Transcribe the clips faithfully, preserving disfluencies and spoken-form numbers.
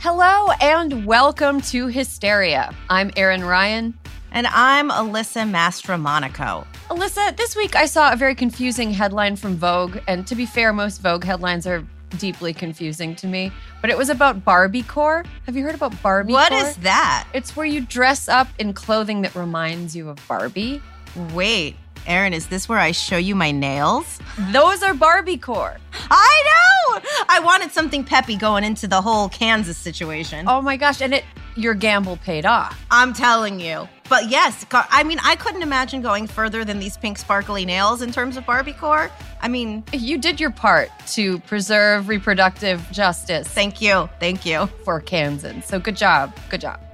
Hello and welcome to Hysteria. I'm Erin Ryan. And I'm Alyssa Mastromonaco. Alyssa, this week I saw a very confusing headline from Vogue. And to be fair, most Vogue headlines are deeply confusing to me. But it was about Barbiecore. Have you heard about Barbiecore? What is that? It's where you dress up in clothing that reminds you of Barbie. Wait, Erin, is this where I show you my nails? Those are Barbiecore. I know! I wanted something peppy going into the whole Kansas situation. Oh my gosh, and it your gamble paid off. I'm telling you. But yes, I mean, I couldn't imagine going further than these pink sparkly nails in terms of Barbiecore. I mean... You did your part to preserve reproductive justice. Thank you. Thank you. For Kansans. So good job. Good job.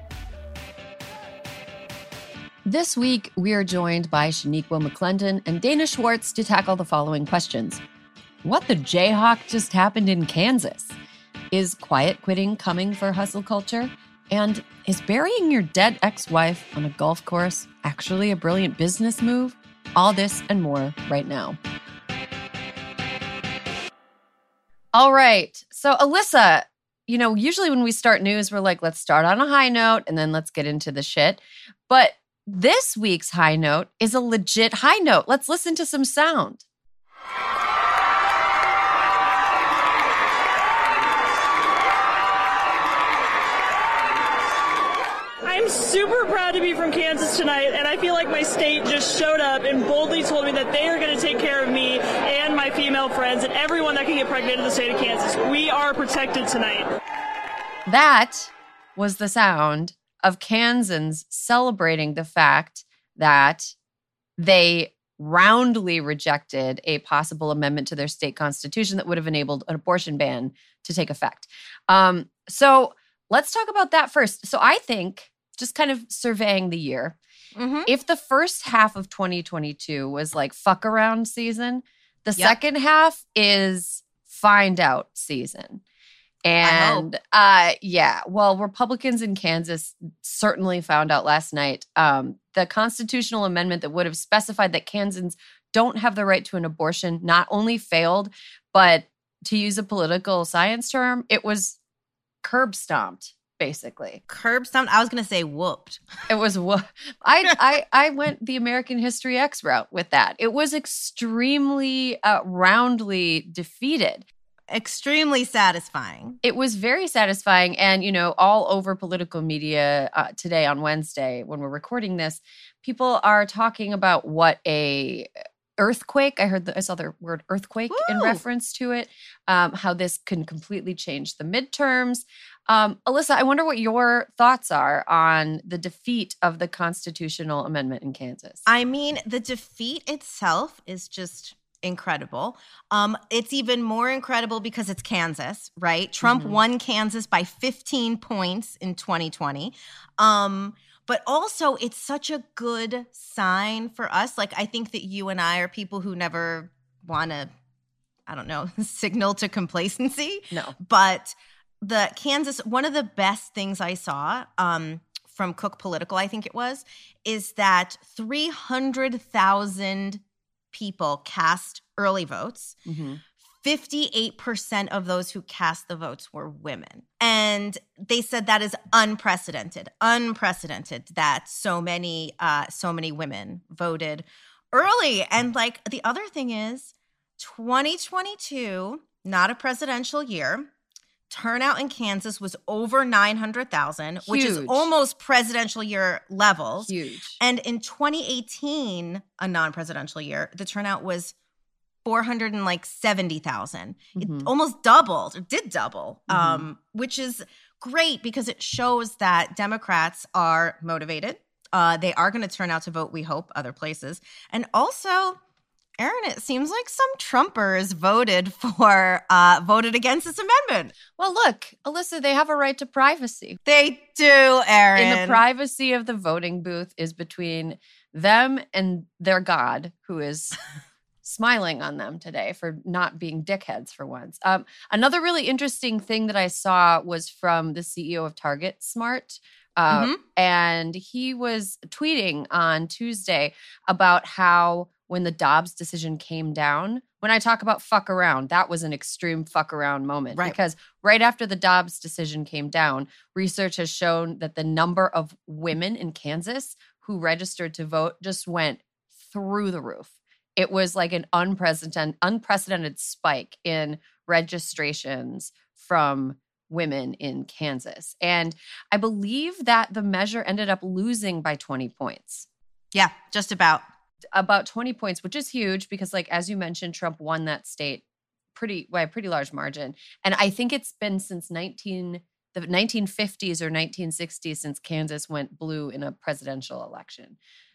This week, we are joined by Shaniqua McClendon and Dana Schwartz to tackle the following questions. What the Jayhawk just happened in Kansas? Is quiet quitting coming for hustle culture? And is burying your dead ex-wife on a golf course actually a brilliant business move? All this and more right now. All right. So, Alyssa, you know, usually when we start news, we're like, let's start on a high note and then let's get into the shit. But this week's high note is a legit high note. Let's listen to some sound. I'm super proud to be from Kansas tonight, and I feel like my state just showed up and boldly told me that they are going to take care of me and my female friends and everyone that can get pregnant in the state of Kansas. We are protected tonight. That was the sound of Kansans celebrating the fact that they roundly rejected a possible amendment to their state constitution that would have enabled an abortion ban to take effect. Um, so let's talk about that first. So I think, just kind of surveying the year, mm-hmm. if the first half of twenty twenty-two was like fuck around season, the yep. second half is find out season. And uh, yeah, well, Republicans in Kansas certainly found out last night um, the constitutional amendment that would have specified that Kansans don't have the right to an abortion not only failed, but to use a political science term, it was curb stomped, basically. Curb stomped? I was going to say whooped. It was whoop. I, I, I went the American History X route with that. It was extremely uh, roundly defeated. Extremely satisfying. It was very satisfying. And, you know, all over political media uh, today on Wednesday, when we're recording this, people are talking about what a earthquake, I heard, the, I saw the word earthquake Woo! in reference to it, um, how this can completely change the midterms. Um, Alyssa, I wonder what your thoughts are on the defeat of the constitutional amendment in Kansas. I mean, the defeat itself is just incredible. Um, it's even more incredible because it's Kansas, right? Trump mm-hmm. won Kansas by fifteen points in twenty twenty. Um, but also, it's such a good sign for us. Like, I think that you and I are people who never want to, I don't know, signal to complacency. No. But the Kansas, one of the best things I saw um, from Cook Political, I think it was, is that three hundred thousand people cast early votes. Mm-hmm. fifty-eight percent of those who cast the votes were women. And they said that is unprecedented, unprecedented that so many, uh, so many women voted early. And like the other thing is twenty twenty-two, not a presidential year. Turnout in Kansas was over nine hundred thousand, which is almost presidential year levels. Huge. And in twenty eighteen, a non-presidential year, the turnout was four hundred seventy thousand. Mm-hmm. It almost doubled, or did double, mm-hmm. um, which is great because it shows that Democrats are motivated. Uh, they are going to turn out to vote, we hope, other places. And also, Erin, it seems like some Trumpers voted for, uh, voted against this amendment. Well, look, Alyssa, they have a right to privacy. They do, Erin. And the privacy of the voting booth is between them and their God, who is smiling on them today for not being dickheads for once. Um, another really interesting thing that I saw was from the C E O of Target Smart. Uh, mm-hmm. And he was tweeting on Tuesday about how when the Dobbs decision came down, when I talk about fuck around, that was an extreme fuck around moment. Right. Because right after the Dobbs decision came down, research has shown that the number of women in Kansas who registered to vote just went through the roof. It was like an unprecedented, unprecedented spike in registrations from women in Kansas. And I believe that the measure ended up losing by twenty points. Yeah, just about. About twenty points, which is huge because, like, as you mentioned, Trump won that state pretty by a pretty large margin. And I think it's been since nineteen the nineteen fifties or nineteen sixties since Kansas went blue in a presidential election.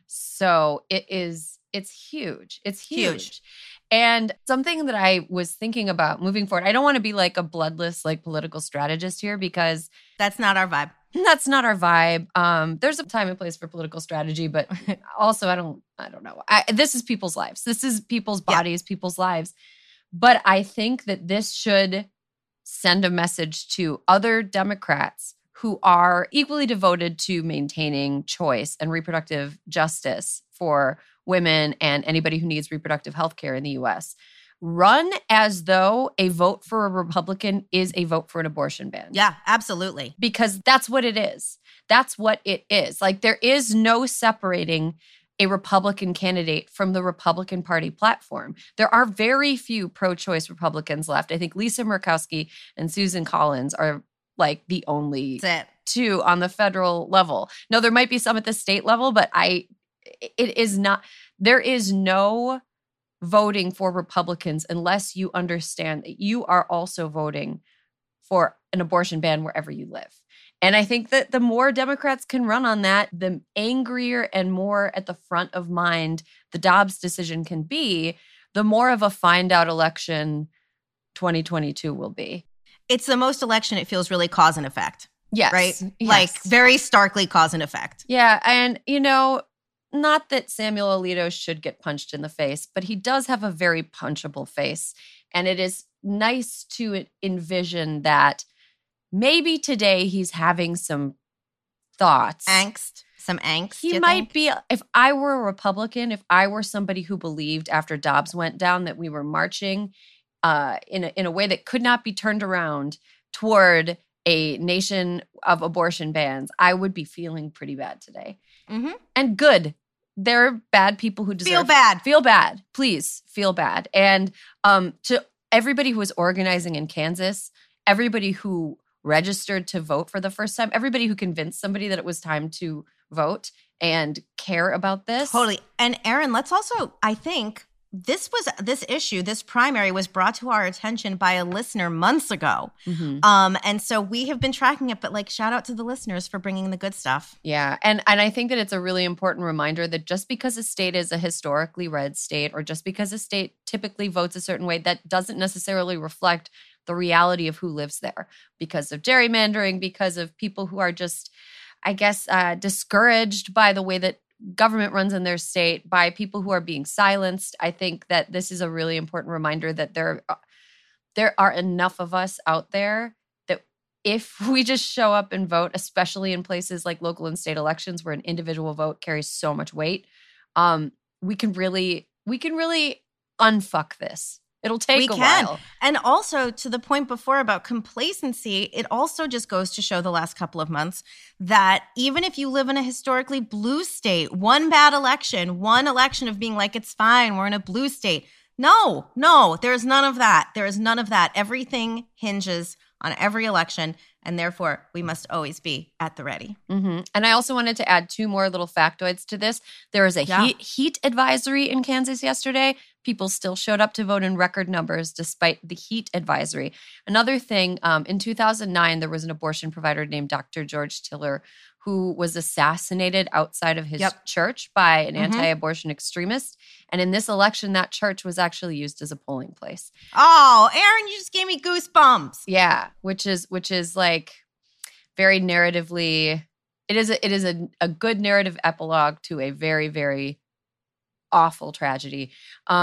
So it is, it's huge. It's huge. Huge. And something that I was thinking about moving forward, I don't want to be like a bloodless, like political strategist here because That's not our vibe. that's not our vibe. Um, there's a time and place for political strategy, but also I don't, I don't know. I, this is people's lives. This is people's bodies, yeah. people's lives. But I think that this should send a message to other Democrats who are equally devoted to maintaining choice and reproductive justice for women and anybody who needs reproductive health care in the U S. Run as though a vote for a Republican is a vote for an abortion ban. Yeah, absolutely. Because that's what it is. That's what it is. Like, there is no separating a Republican candidate from the Republican Party platform. There are very few pro-choice Republicans left. I think Lisa Murkowski and Susan Collins are like the only That's it. two on the federal level. No, there might be some at the state level, but I, it is not, there is no voting for Republicans unless you understand that you are also voting for an abortion ban wherever you live. And I think that the more Democrats can run on that, the angrier and more at the front of mind the Dobbs decision can be, the more of a find out election twenty twenty-two will be. It's the most election it feels really cause and effect. Yes. Right? Yes. Like very starkly cause and effect. Yeah. And, you know, not that Samuel Alito should get punched in the face, but he does have a very punchable face. And it is nice to envision that maybe today he's having some thoughts. Angst. Some angst. He might think? be, if I were a Republican, if I were somebody who believed after Dobbs went down that we were marching uh, in, a, in a way that could not be turned around toward a nation of abortion bans, I would be feeling pretty bad today. Mm-hmm. And good. There are bad people who deserve feel bad. Feel bad. Please feel bad. And um, to everybody who was organizing in Kansas, everybody who registered to vote for the first time, everybody who convinced somebody that it was time to vote and care about this. Totally. And Erin, let's also, I think this was this issue, this primary was brought to our attention by a listener months ago. Mm-hmm. Um, and so we have been tracking it, but like shout out to the listeners for bringing the good stuff. Yeah. And, and I think that it's a really important reminder that just because a state is a historically red state or just because a state typically votes a certain way, that doesn't necessarily reflect the reality of who lives there because of gerrymandering, because of people who are just, I guess, uh, discouraged by the way that government runs in their state, by people who are being silenced. I think that this is a really important reminder that there, there are enough of us out there that if we just show up and vote, especially in places like local and state elections where an individual vote carries so much weight, um, we can really, we can really unfuck this. It'll take we a can. while. And also to the point before about complacency, it also just goes to show the last couple of months that even if you live in a historically blue state, one bad election, one election of being like, it's fine, we're in a blue state. No, no, there's none of that. There is none of that. Everything hinges on every election, and therefore we must always be at the ready. Mm-hmm. And I also wanted to add two more little factoids to this. There was a yeah. heat, heat advisory in Kansas yesterday. People still showed up to vote in record numbers despite the heat advisory. Another thing, um, in two thousand nine, there was an abortion provider named Doctor George Tiller who was assassinated outside of his yep. church by an mm-hmm. anti-abortion extremist. And in this election, that church was actually used as a polling place. Oh, Erin, you just gave me goosebumps. Yeah, which is which is like very narratively, it is a, it is a, a good narrative epilogue to a very, very awful tragedy. Um,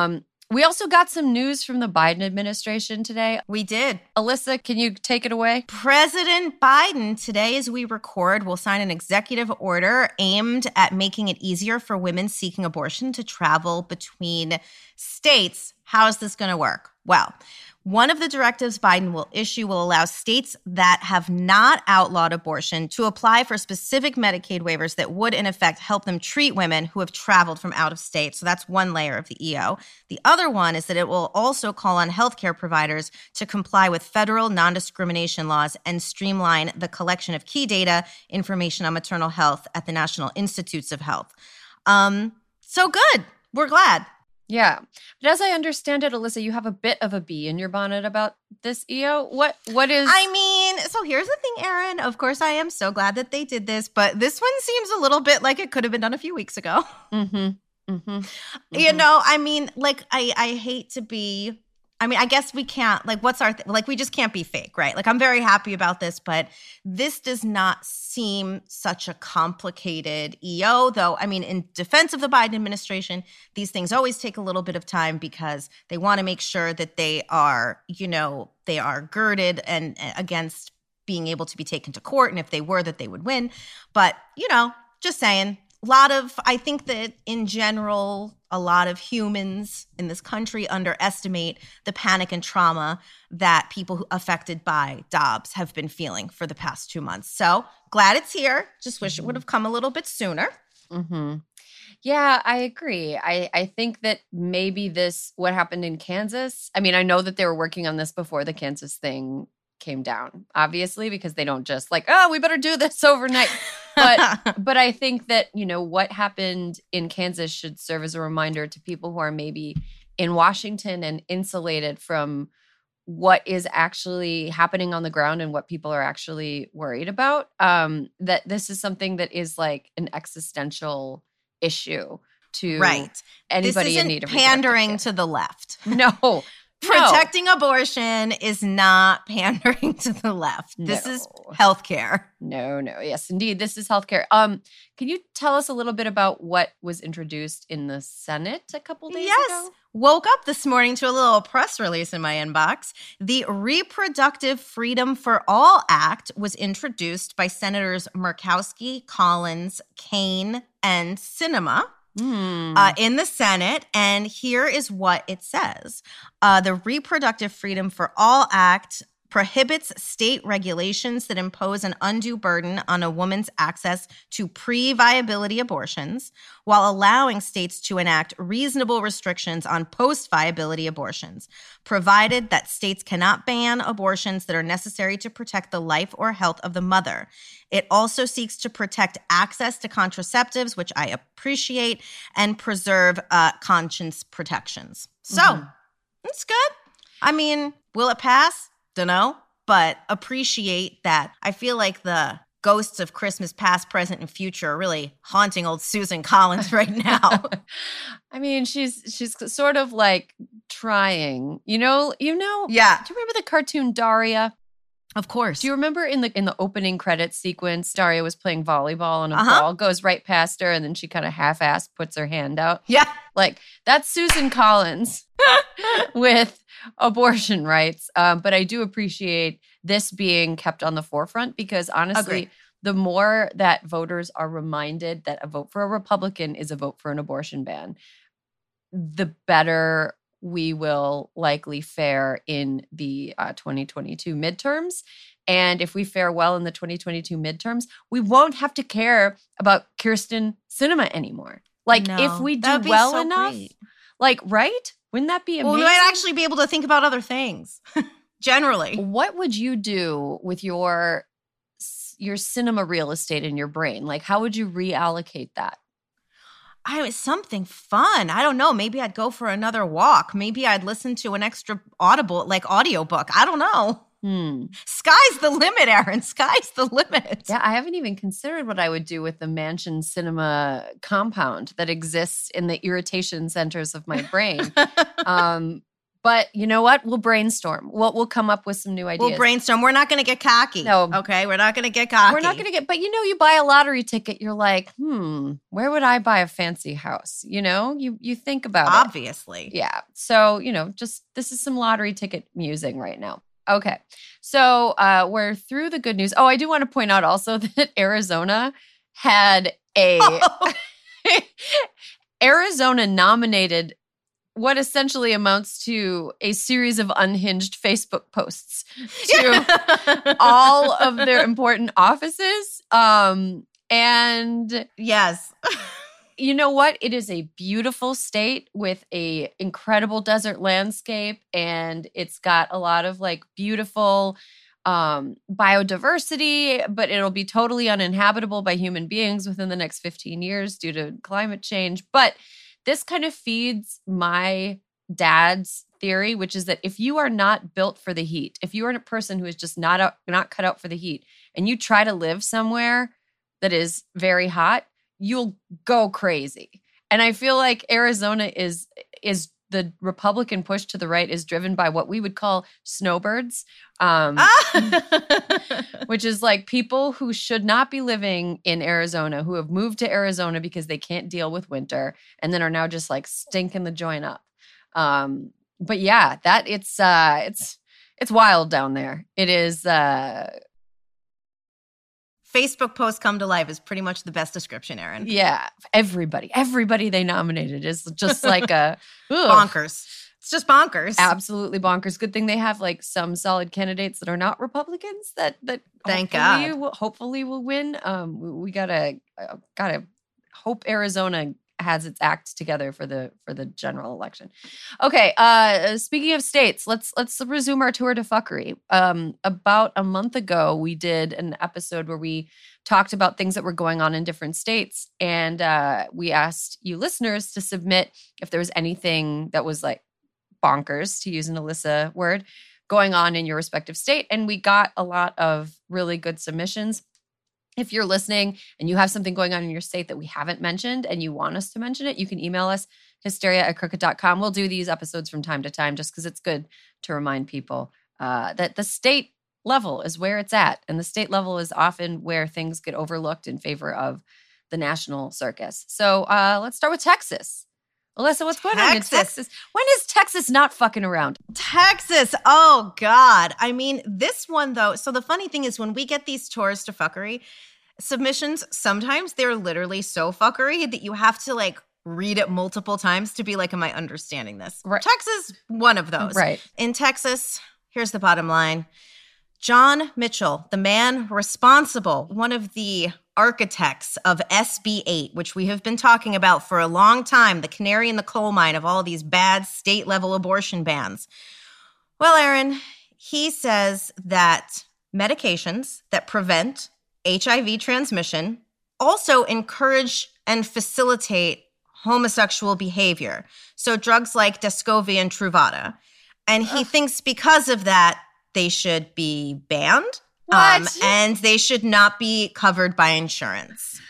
We also got some news from the Biden administration today. We did. Alyssa, can you take it away? President Biden, today as we record, will sign an executive order aimed at making it easier for women seeking abortion to travel between states. How is this going to work? Well, one of the directives Biden will issue will allow states that have not outlawed abortion to apply for specific Medicaid waivers that would, in effect, help them treat women who have traveled from out of state. So that's one layer of the E O. The other one is that it will also call on healthcare providers to comply with federal non-discrimination laws and streamline the collection of key data, information on maternal health at the National Institutes of Health. Um, so good. We're glad. Yeah. But as I understand it, Alyssa, you have a bit of a bee in your bonnet about this E O. What What is... I mean, so here's the thing, Erin. Of course, I am so glad that they did this, but this one seems a little bit like it could have been done a few weeks ago. Mm-hmm. Mm-hmm. Mm-hmm. You know, I mean, like, I, I hate to be... I mean, I guess we can't, like, what's our, th- like, we just can't be fake, right? Like, I'm very happy about this, but this does not seem such a complicated E O, though. I mean, in defense of the Biden administration, these things always take a little bit of time because they want to make sure that they are, you know, they are girded and uh, against being able to be taken to court. And if they were, that they would win. But, you know, just saying. A lot of, I think that in general, a lot of humans in this country underestimate the panic and trauma that people who affected by Dobbs have been feeling for the past two months. So glad it's here. Just wish mm-hmm. it would have come a little bit sooner. Mm-hmm. Yeah, I agree. I, I think that maybe this, what happened in Kansas, I mean, I know that they were working on this before the Kansas thing came down, obviously, because they don't just like, oh, we better do this overnight. But but I think that, you know, what happened in Kansas should serve as a reminder to people who are maybe in Washington and insulated from what is actually happening on the ground and what people are actually worried about, um, that this is something that is like an existential issue to right. anybody this isn't in need of pandering to the left. No. Protecting no. abortion is not pandering to the left. No. This is healthcare. No, no. Yes, indeed. This is healthcare. Um, can you tell us a little bit about what was introduced in the Senate a couple days yes. ago? Woke up this morning to a little press release in my inbox. The Reproductive Freedom for All Act was introduced by Senators Murkowski, Collins, Kaine, and Sinema. Mm. Uh, in the Senate, and here is what it says. Uh, the Reproductive Freedom for All Act prohibits state regulations that impose an undue burden on a woman's access to pre-viability abortions, while allowing states to enact reasonable restrictions on post-viability abortions, provided that states cannot ban abortions that are necessary to protect the life or health of the mother. It also seeks to protect access to contraceptives, which I appreciate, and preserve uh, conscience protections. So, mm-hmm. it's good. I mean, will it pass? Dunno, but appreciate that. I feel like the ghosts of Christmas past, present, and future are really haunting old Susan Collins right now. I mean, she's she's sort of like trying, you know, you know. Yeah. Do you remember the cartoon Daria? Of course. Do you remember in the in the opening credits sequence, Daria was playing volleyball and a uh-huh. ball goes right past her and then she kind of half-assed puts her hand out? Yeah. Like, that's Susan Collins with abortion rights. Um, but I do appreciate this being kept on the forefront because honestly, Agreed. the more that voters are reminded that a vote for a Republican is a vote for an abortion ban, the better we will likely fare in the uh, twenty twenty-two midterms. And if we fare well in the twenty twenty-two midterms, we won't have to care about Kyrsten Sinema anymore. Like, no, if we do well so enough, great. like, right? Wouldn't that be amazing? Well, we might actually be able to think about other things, generally. What would you do with your your cinema real estate in your brain? Like, how would you reallocate that? I was something fun. I don't know. Maybe I'd go for another walk. Maybe I'd listen to an extra audible, like audiobook. I don't know. Hmm. Sky's the limit, Erin. Sky's the limit. Yeah, I haven't even considered what I would do with the mansion cinema compound that exists in the irritation centers of my brain. um, But you know what? We'll brainstorm. We'll, we'll come up with some new ideas. We'll brainstorm. We're not going to get cocky. No. Okay? We're not going to get cocky. We're not going to get, but you know, you buy a lottery ticket, you're like, hmm, where would I buy a fancy house? You know, you you think about it. Obviously. Yeah. So, you know, just this is some lottery ticket musing right now. Okay. So uh, we're through the good news. Oh, I do want to point out also that Arizona had a, Oh. Arizona nominated what essentially amounts to a series of unhinged Facebook posts to all of their important offices. Um, and Yes. you know what? It is a beautiful state with a incredible desert landscape, and it's got a lot of like beautiful um, biodiversity, but it'll be totally uninhabitable by human beings within the next fifteen years due to climate change. But this kind of feeds my dad's theory, which is that if you are not built for the heat, if you are a person who is just not out, not cut out for the heat, and you try to live somewhere that is very hot, you'll go crazy. And I feel like Arizona is is the Republican push to the right is driven by what we would call snowbirds, um, which is like people who should not be living in Arizona, who have moved to Arizona because they can't deal with winter, and then are now just like stinking the joint up. Um, but yeah, that it's uh, it's it's wild down there. It is. Uh, Facebook posts come to life is pretty much the best description, Erin. Yeah, everybody, everybody they nominated is just like a ugh, bonkers. It's just bonkers. Absolutely bonkers. Good thing they have like some solid candidates that are not Republicans that that Thank hopefully God. Will, hopefully will win. Um, we, we gotta uh, gotta hope Arizona has its act together for the for the general election. Okay. Uh, speaking of states, let's let's resume our tour de fuckery. Um, about a month ago, we did an episode where we talked about things that were going on in different states, and uh, we asked you listeners to submit if there was anything that was like bonkers, to use an Alyssa word, going on in your respective state, and we got a lot of really good submissions. If you're listening and you have something going on in your state that we haven't mentioned and you want us to mention it, you can email us, hysteria at crooked dot com. We'll do these episodes from time to time just because it's good to remind people uh, that the state level is where it's at. And the state level is often where things get overlooked in favor of the national circus. So uh, let's start with Texas. Alyssa, what's going on in Texas? When is Texas not fucking around? Texas. Oh, God. I mean, this one, though. So the funny thing is when we get these tours to fuckery submissions, sometimes they're literally so fuckery that you have to like read it multiple times to be like, am I understanding this? Right. Texas, one of those. Right. In Texas, here's the bottom line. John Mitchell, the man responsible, one of the architects of S B eight, which we have been talking about for a long time, the canary in the coal mine of all these bad state-level abortion bans. Well, Erin, he says that medications that prevent H I V transmission also encourage and facilitate homosexual behavior. So drugs like Descovy and Truvada. And he Ugh. thinks because of that, they should be banned. What? Um, and they should not be covered by insurance.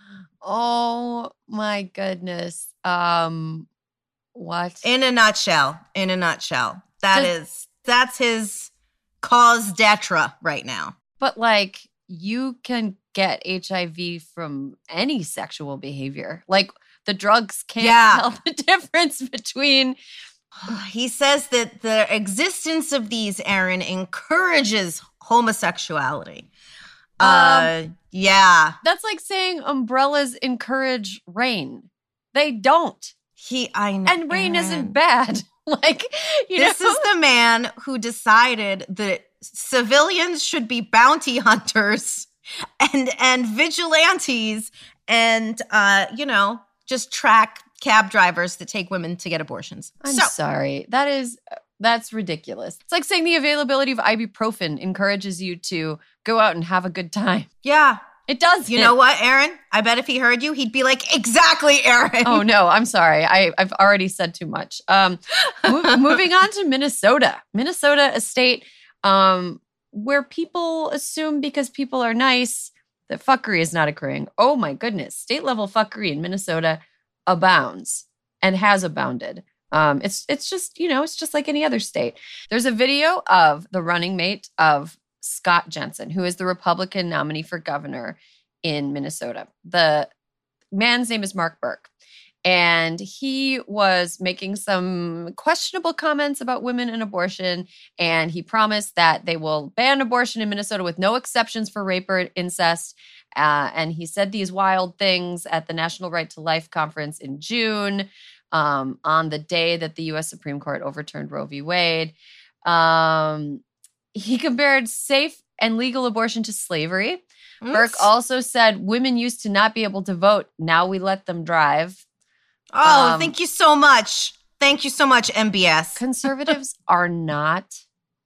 Oh my goodness. Um, what? In a nutshell, in a nutshell, that Does- is, that's his cause d'etre right now. But like, you can get H I V from any sexual behavior. Like, the drugs can't Yeah. tell the difference between. He says that the existence of these, Erin, encourages homosexuality. Uh, Um, yeah. That's like saying umbrellas encourage rain. They don't. He, I know. And rain Erin. isn't bad. Like, you This know. is the man who decided that civilians should be bounty hunters and and vigilantes and uh, you know, just track cab drivers that take women to get abortions. I'm so sorry. That is that's ridiculous. It's like saying the availability of ibuprofen encourages you to go out and have a good time. yeah. It does. You know what, Erin? I bet if he heard you, he'd be like, exactly, Erin. Oh no, I'm sorry. I, I've already said too much. Um, mo- moving on to Minnesota. Minnesota, a state um, where people assume because people are nice that fuckery is not occurring. Oh my goodness. State level fuckery in Minnesota abounds and has abounded. Um, it's it's just, you know, it's just like any other state. There's a video of the running mate of Scott Jensen, who is the Republican nominee for governor in Minnesota. The man's name is Mark Burke. And he was making some questionable comments about women and abortion. And he promised that they will ban abortion in Minnesota with no exceptions for rape or incest. Uh, and he said these wild things at the National Right to Life conference in June, um, on the day that the U S Supreme Court overturned Roe v. Wade. Um, he compared safe and legal abortion to slavery. Oops. Burke also said women used to not be able to vote. Now we let them drive. Oh, Um, thank you so much. Thank you so much, M B S. Conservatives are not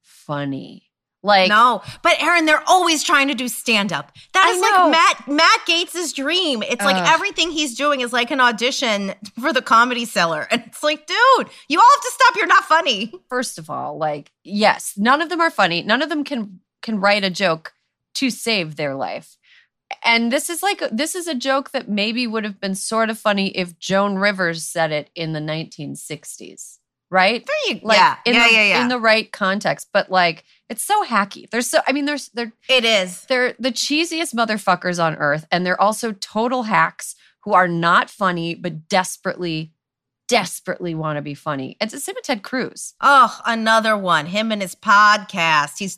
funny. Like, no, but Erin, they're always trying to do stand-up. That I is know. like Matt Matt Gaetz' dream. It's like Ugh. everything he's doing is like an audition for the Comedy Cellar. And it's like, dude, you all have to stop. You're not funny. first of all, like, yes, none of them are funny. None of them can can write a joke to save their life. And this is like, this is a joke that maybe would have been sort of funny if Joan Rivers said it in the nineteen sixties, right? There you, Like, yeah, in yeah, the, yeah, yeah. in the right context. But like, it's so hacky. There's so, I mean, there's, they're, It is. they're the cheesiest motherfuckers on earth. And they're also total hacks who are not funny, but desperately, desperately want to be funny. It's the same with Ted Cruz. Oh, another one. Him and his podcast. He's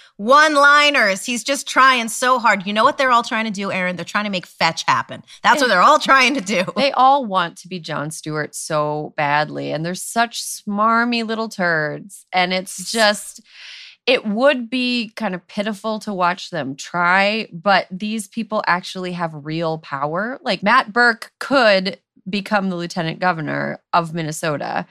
one-liners. He's just trying so hard. You know what they're all trying to do, Erin? They're trying to make fetch happen. That's what they're all trying to do. They all want to be Jon Stewart so badly. And they're such smarmy little turds. And it's just, it would be kind of pitiful to watch them try. But these people actually have real power. Like Matt Burke could become the lieutenant governor of Minnesota.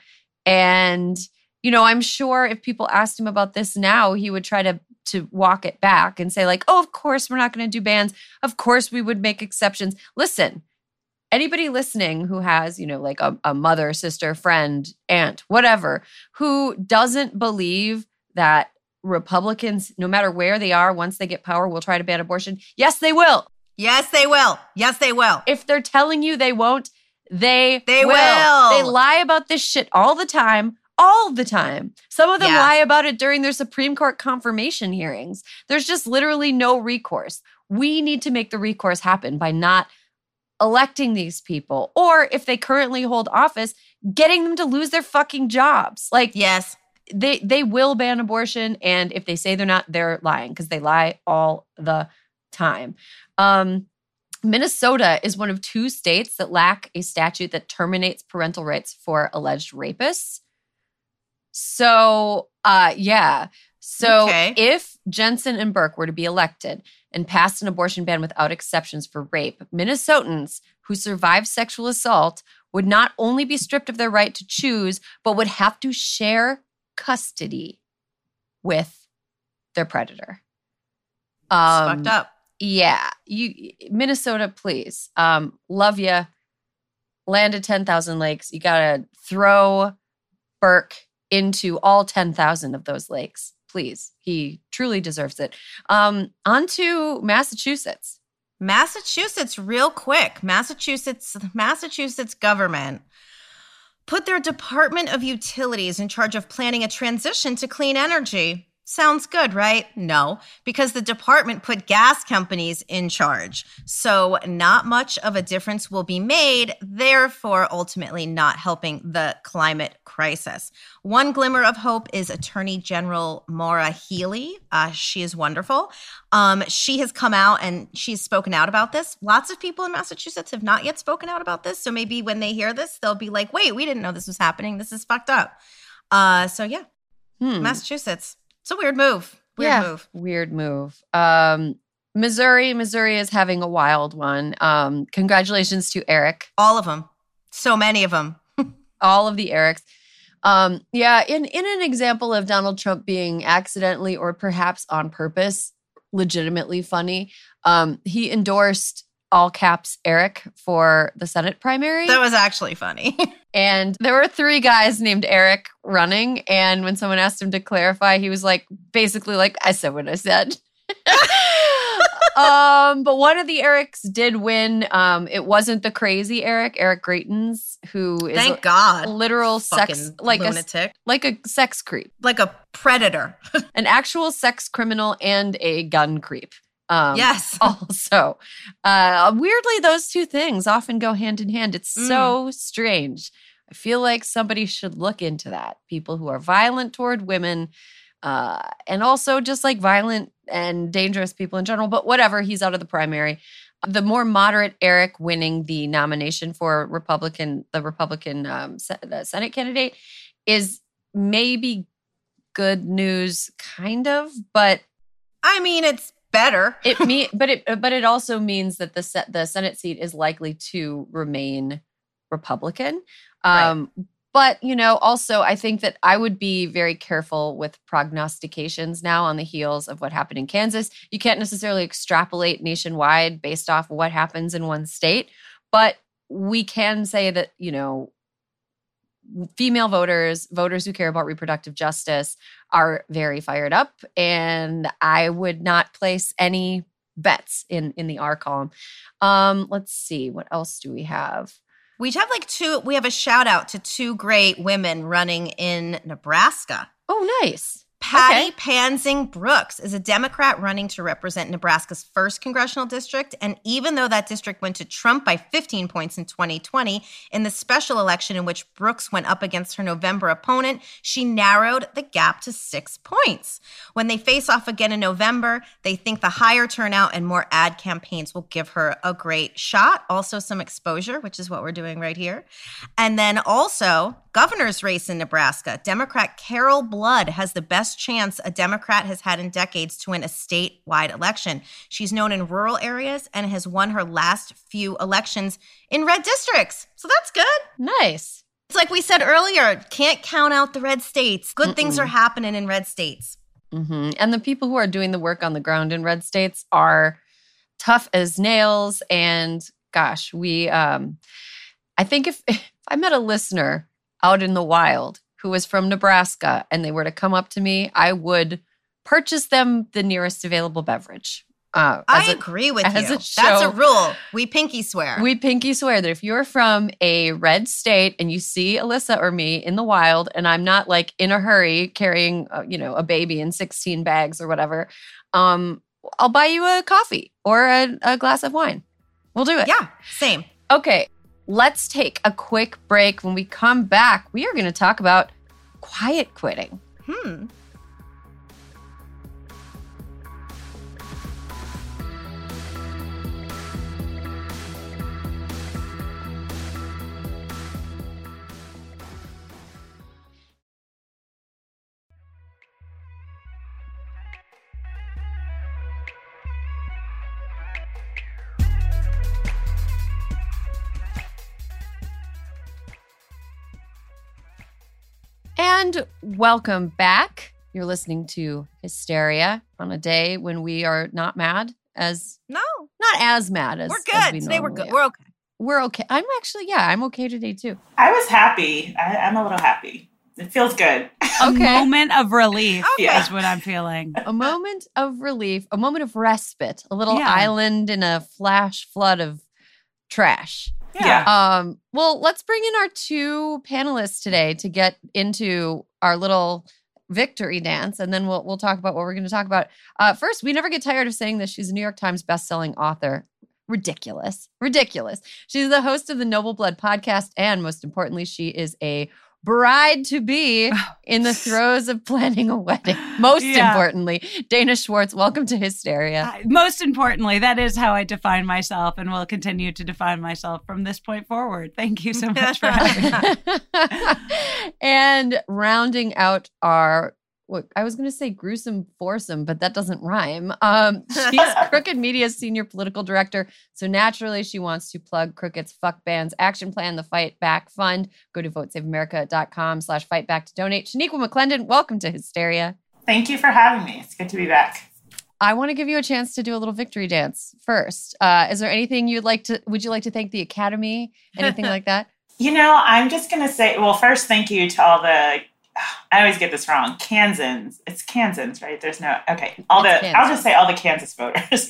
And, you know, I'm sure if people asked him about this now, he would try to to walk it back and say like, oh, of course, we're not going to do bans. Of course, we would make exceptions. Listen, anybody listening who has, you know, like a, a mother, sister, friend, aunt, whatever, who doesn't believe that Republicans, no matter where they are, once they get power, will try to ban abortion. Yes, they will. Yes, they will. Yes, they will. If they're telling you they won't, They, They will. will. They lie about this shit all the time, all the time. Some of them Yeah. lie about it during their Supreme Court confirmation hearings. There's just literally no recourse. We need to make the recourse happen by not electing these people, or if they currently hold office, getting them to lose their fucking jobs. Like, Yes. they they will ban abortion, and if they say they're not, they're lying because they lie all the time. Um, Minnesota is one of two states that lack a statute that terminates parental rights for alleged rapists. So, uh, yeah. So Okay. if Jensen and Burke were to be elected and passed an abortion ban without exceptions for rape, Minnesotans who survive sexual assault would not only be stripped of their right to choose, but would have to share custody with their predator. It's Um, fucked up. Yeah, you Minnesota, please. Um, love you. Land of ten thousand lakes. You gotta throw Burke into all ten thousand of those lakes, please. He truly deserves it. Um, on to Massachusetts. Massachusetts, real quick. Massachusetts, Massachusetts government put their Department of Utilities in charge of planning a transition to clean energy. Sounds good, right? No, because the department put gas companies in charge. So not much of a difference will be made, therefore ultimately not helping the climate crisis. One glimmer of hope is Attorney General Maura Healey. Uh, she is wonderful. Um, she has come out and she's spoken out about this. Lots of people in Massachusetts have not yet spoken out about this. So maybe when they hear this, they'll be like, wait, we didn't know this was happening. This is fucked up. Uh, so yeah, Hmm. Massachusetts. It's a weird move. Weird yeah, move. Weird move. Um, Missouri, Missouri is having a wild one. Um, congratulations to Eric. All of them. So many of them. All of the Erics. Um, yeah, in, in an example of Donald Trump being accidentally or perhaps on purpose legitimately funny, um, he endorsed all caps Eric for the Senate primary. That was actually funny. And there were three guys named Eric running. And when someone asked him to clarify, he was like, basically like, I said what I said. um, but one of the Erics did win. Um, it wasn't the crazy Eric, Eric Greitens, who is Thank a, God. a literal Fucking sex, like lunatic. a like a sex creep, like a predator. an actual sex criminal and a gun creep. Um, yes. Also, uh, weirdly, those two things often go hand in hand. It's Mm. so strange. I feel like somebody should look into that. People who are violent toward women, uh, and also just like violent and dangerous people in general. But whatever, he's out of the primary. The more moderate Eric winning the nomination for Republican, the Republican um, se- the Senate candidate, is maybe good news, kind of. But I mean, it's better. it me, but it but it also means that the se- the Senate seat is likely to remain Republican. Um, right. But, you know, also I think that I would be very careful with prognostications now on the heels of what happened in Kansas. You can't necessarily extrapolate nationwide based off of what happens in one state, but we can say that, you know, female voters, voters who care about reproductive justice are very fired up, and I would not place any bets in, in the R column. Um, let's see, what else do we have? We have like two, we have a shout out to two great women running in Nebraska. Oh, nice. Patty okay. Pansing Brooks is a Democrat running to represent Nebraska's first congressional district. And even though that district went to Trump by fifteen points in twenty twenty, in the special election in which Brooks went up against her November opponent, she narrowed the gap to six points. When they face off again in November, they think the higher turnout and more ad campaigns will give her a great shot. Also some exposure, which is what we're doing right here. And then also governor's race in Nebraska. Democrat Carol Blood has the best chance a Democrat has had in decades to win a statewide election. She's known in rural areas and has won her last few elections in red districts. So that's good. Nice. It's like we said earlier, can't count out the red states. Good Mm-mm. things are happening in red states. Mm-hmm. And the people who are doing the work on the ground in red states are tough as nails. And gosh, we, um, I think if, if I met a listener out in the wild who was from Nebraska and they were to come up to me, I would purchase them the nearest available beverage. Uh, I a, agree with as you. A show, That's a rule. We pinky swear. We pinky swear that if you're from a red state and you see Alyssa or me in the wild, and I'm not like in a hurry carrying, uh, you know, a baby in sixteen bags or whatever, um, I'll buy you a coffee or a, a glass of wine. We'll do it. Yeah, same. Okay. Let's take a quick break. When we come back, we are going to talk about quiet quitting. Hmm. And welcome back. You're listening to Hysteria on a day when we are not mad as no, not as mad as we're good. As we today we're good. Are. We're okay. We're okay. I'm actually yeah. I'm okay today too. I was happy. I, I'm a little happy. It feels good. A Okay. moment of relief Okay. is what I'm feeling. A moment of relief. A moment of respite. A little Yeah. island in a flash flood of trash. Yeah. Um, well, let's bring in our two panelists today to get into our little victory dance, and then we'll we'll talk about what we're going to talk about. Uh, first, we never get tired of saying this. She's a New York Times bestselling author. Ridiculous. Ridiculous. She's the host of the Noble Blood podcast, and most importantly, she is a bride-to-be in the throes of planning a wedding. Most Yeah. importantly, Dana Schwartz, welcome to Hysteria. Uh, most importantly, that is how I define myself and will continue to define myself from this point forward. Thank you so much for having me. And rounding out our, what I was going to say gruesome foursome, but that doesn't rhyme. Um, she's Crooked Media's senior political director. So naturally, she wants to plug Crooked's Fuck Bands action plan, the Fight Back Fund. Go to votesaveamerica.com slash fight back to donate. Shaniqua McClendon, welcome to Hysteria. Thank you for having me. It's good to be back. I want to give you a chance to do a little victory dance first. Uh, is there anything you'd like to, would you like to thank the Academy? Anything like that? You know, I'm just going to say, well, first, thank you to all the I always get this wrong. Kansans. It's Kansans, right? There's no, okay. All It's the, Kansas. I'll just say all the Kansas voters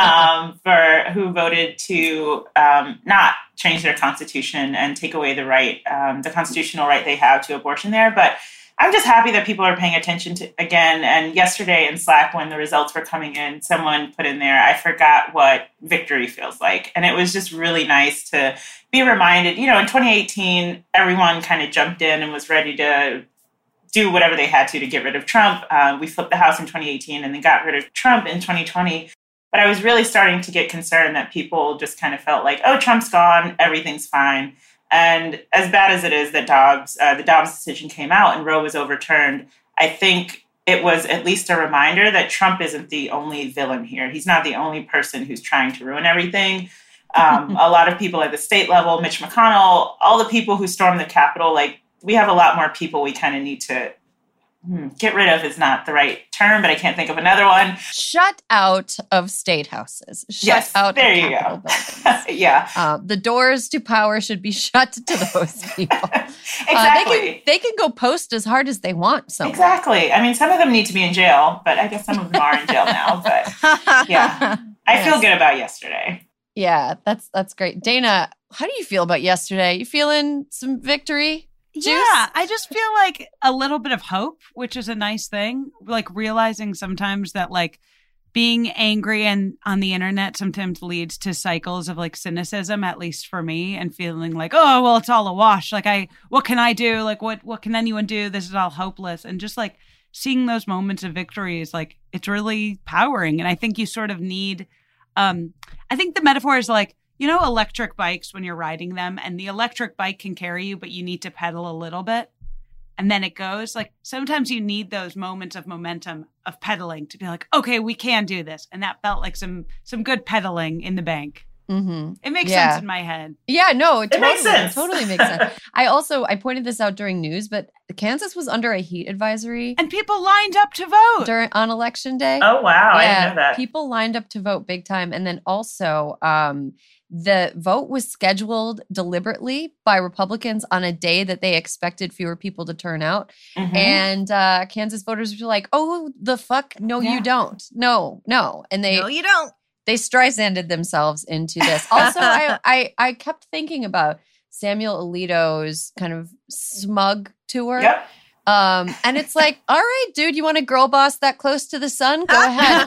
um, for who voted to um, not change their constitution and take away the right, um, the constitutional right they have to abortion there. But I'm just happy that people are paying attention to again. And yesterday in Slack, when the results were coming in, someone put in there, I forgot what victory feels like. And it was just really nice to be reminded, you know, in twenty eighteen, everyone kind of jumped in and was ready to do whatever they had to to get rid of Trump. Uh, we flipped the House in twenty eighteen and then got rid of Trump in twenty twenty. But I was really starting to get concerned that people just kind of felt like, oh, Trump's gone, everything's fine. And as bad as it is that Dobbs, uh, the Dobbs decision came out and Roe was overturned, I think it was at least a reminder that Trump isn't the only villain here. He's not the only person who's trying to ruin everything. Um, a lot of people at the state level, Mitch McConnell, all the people who stormed the Capitol, like we have a lot more people we kind of need to hmm, get rid of is not the right term, but I can't think of another one. Shut out of state houses. Shut Yes, out there of you Capitol go. buildings. Yeah. Uh, the doors to power should be shut to those people. Exactly. Uh, they can, they can go post as hard as they want somewhere. Exactly. I mean, some of them need to be in jail, but I guess some of them are in jail now. But yeah, I Yes. feel good about yesterday. Yeah, that's that's great. Dana, how do you feel about yesterday? You feeling some victory? Juice? Yeah, I just feel like a little bit of hope, which is a nice thing. Like realizing sometimes that like being angry and on the internet sometimes leads to cycles of like cynicism, at least for me, and feeling like, oh, well, it's all a wash. Like I, what can I do? Like what, what can anyone do? This is all hopeless. And just like seeing those moments of victory is like, it's really powering. And I think you sort of need, um, I think the metaphor is like, you know, electric bikes when you're riding them and the electric bike can carry you, but you need to pedal a little bit and then it goes. Like sometimes you need those moments of momentum of pedaling to be like, okay, we can do this. And that felt like some some good pedaling in the bank. Mm-hmm. It makes Yeah. sense in my head. Yeah, no, it, It totally makes sense. It totally makes sense. I also I pointed this out during news, but Kansas was under a heat advisory And people lined up to vote. during on election day. Oh, wow. I yeah, didn't know that. people lined up to vote big time, and then also um, the vote was scheduled deliberately by Republicans on a day that they expected fewer people to turn out, Mhm. and uh, Kansas voters were like, "Oh, the fuck, no, Yeah. you don't, no, no," and they No, you don't. they Streisanded themselves into this. Also, I, I I kept thinking about Samuel Alito's kind of smug tour. Yep. Um, and it's like, all right, dude, you want to girl boss that close to the sun? Go ahead.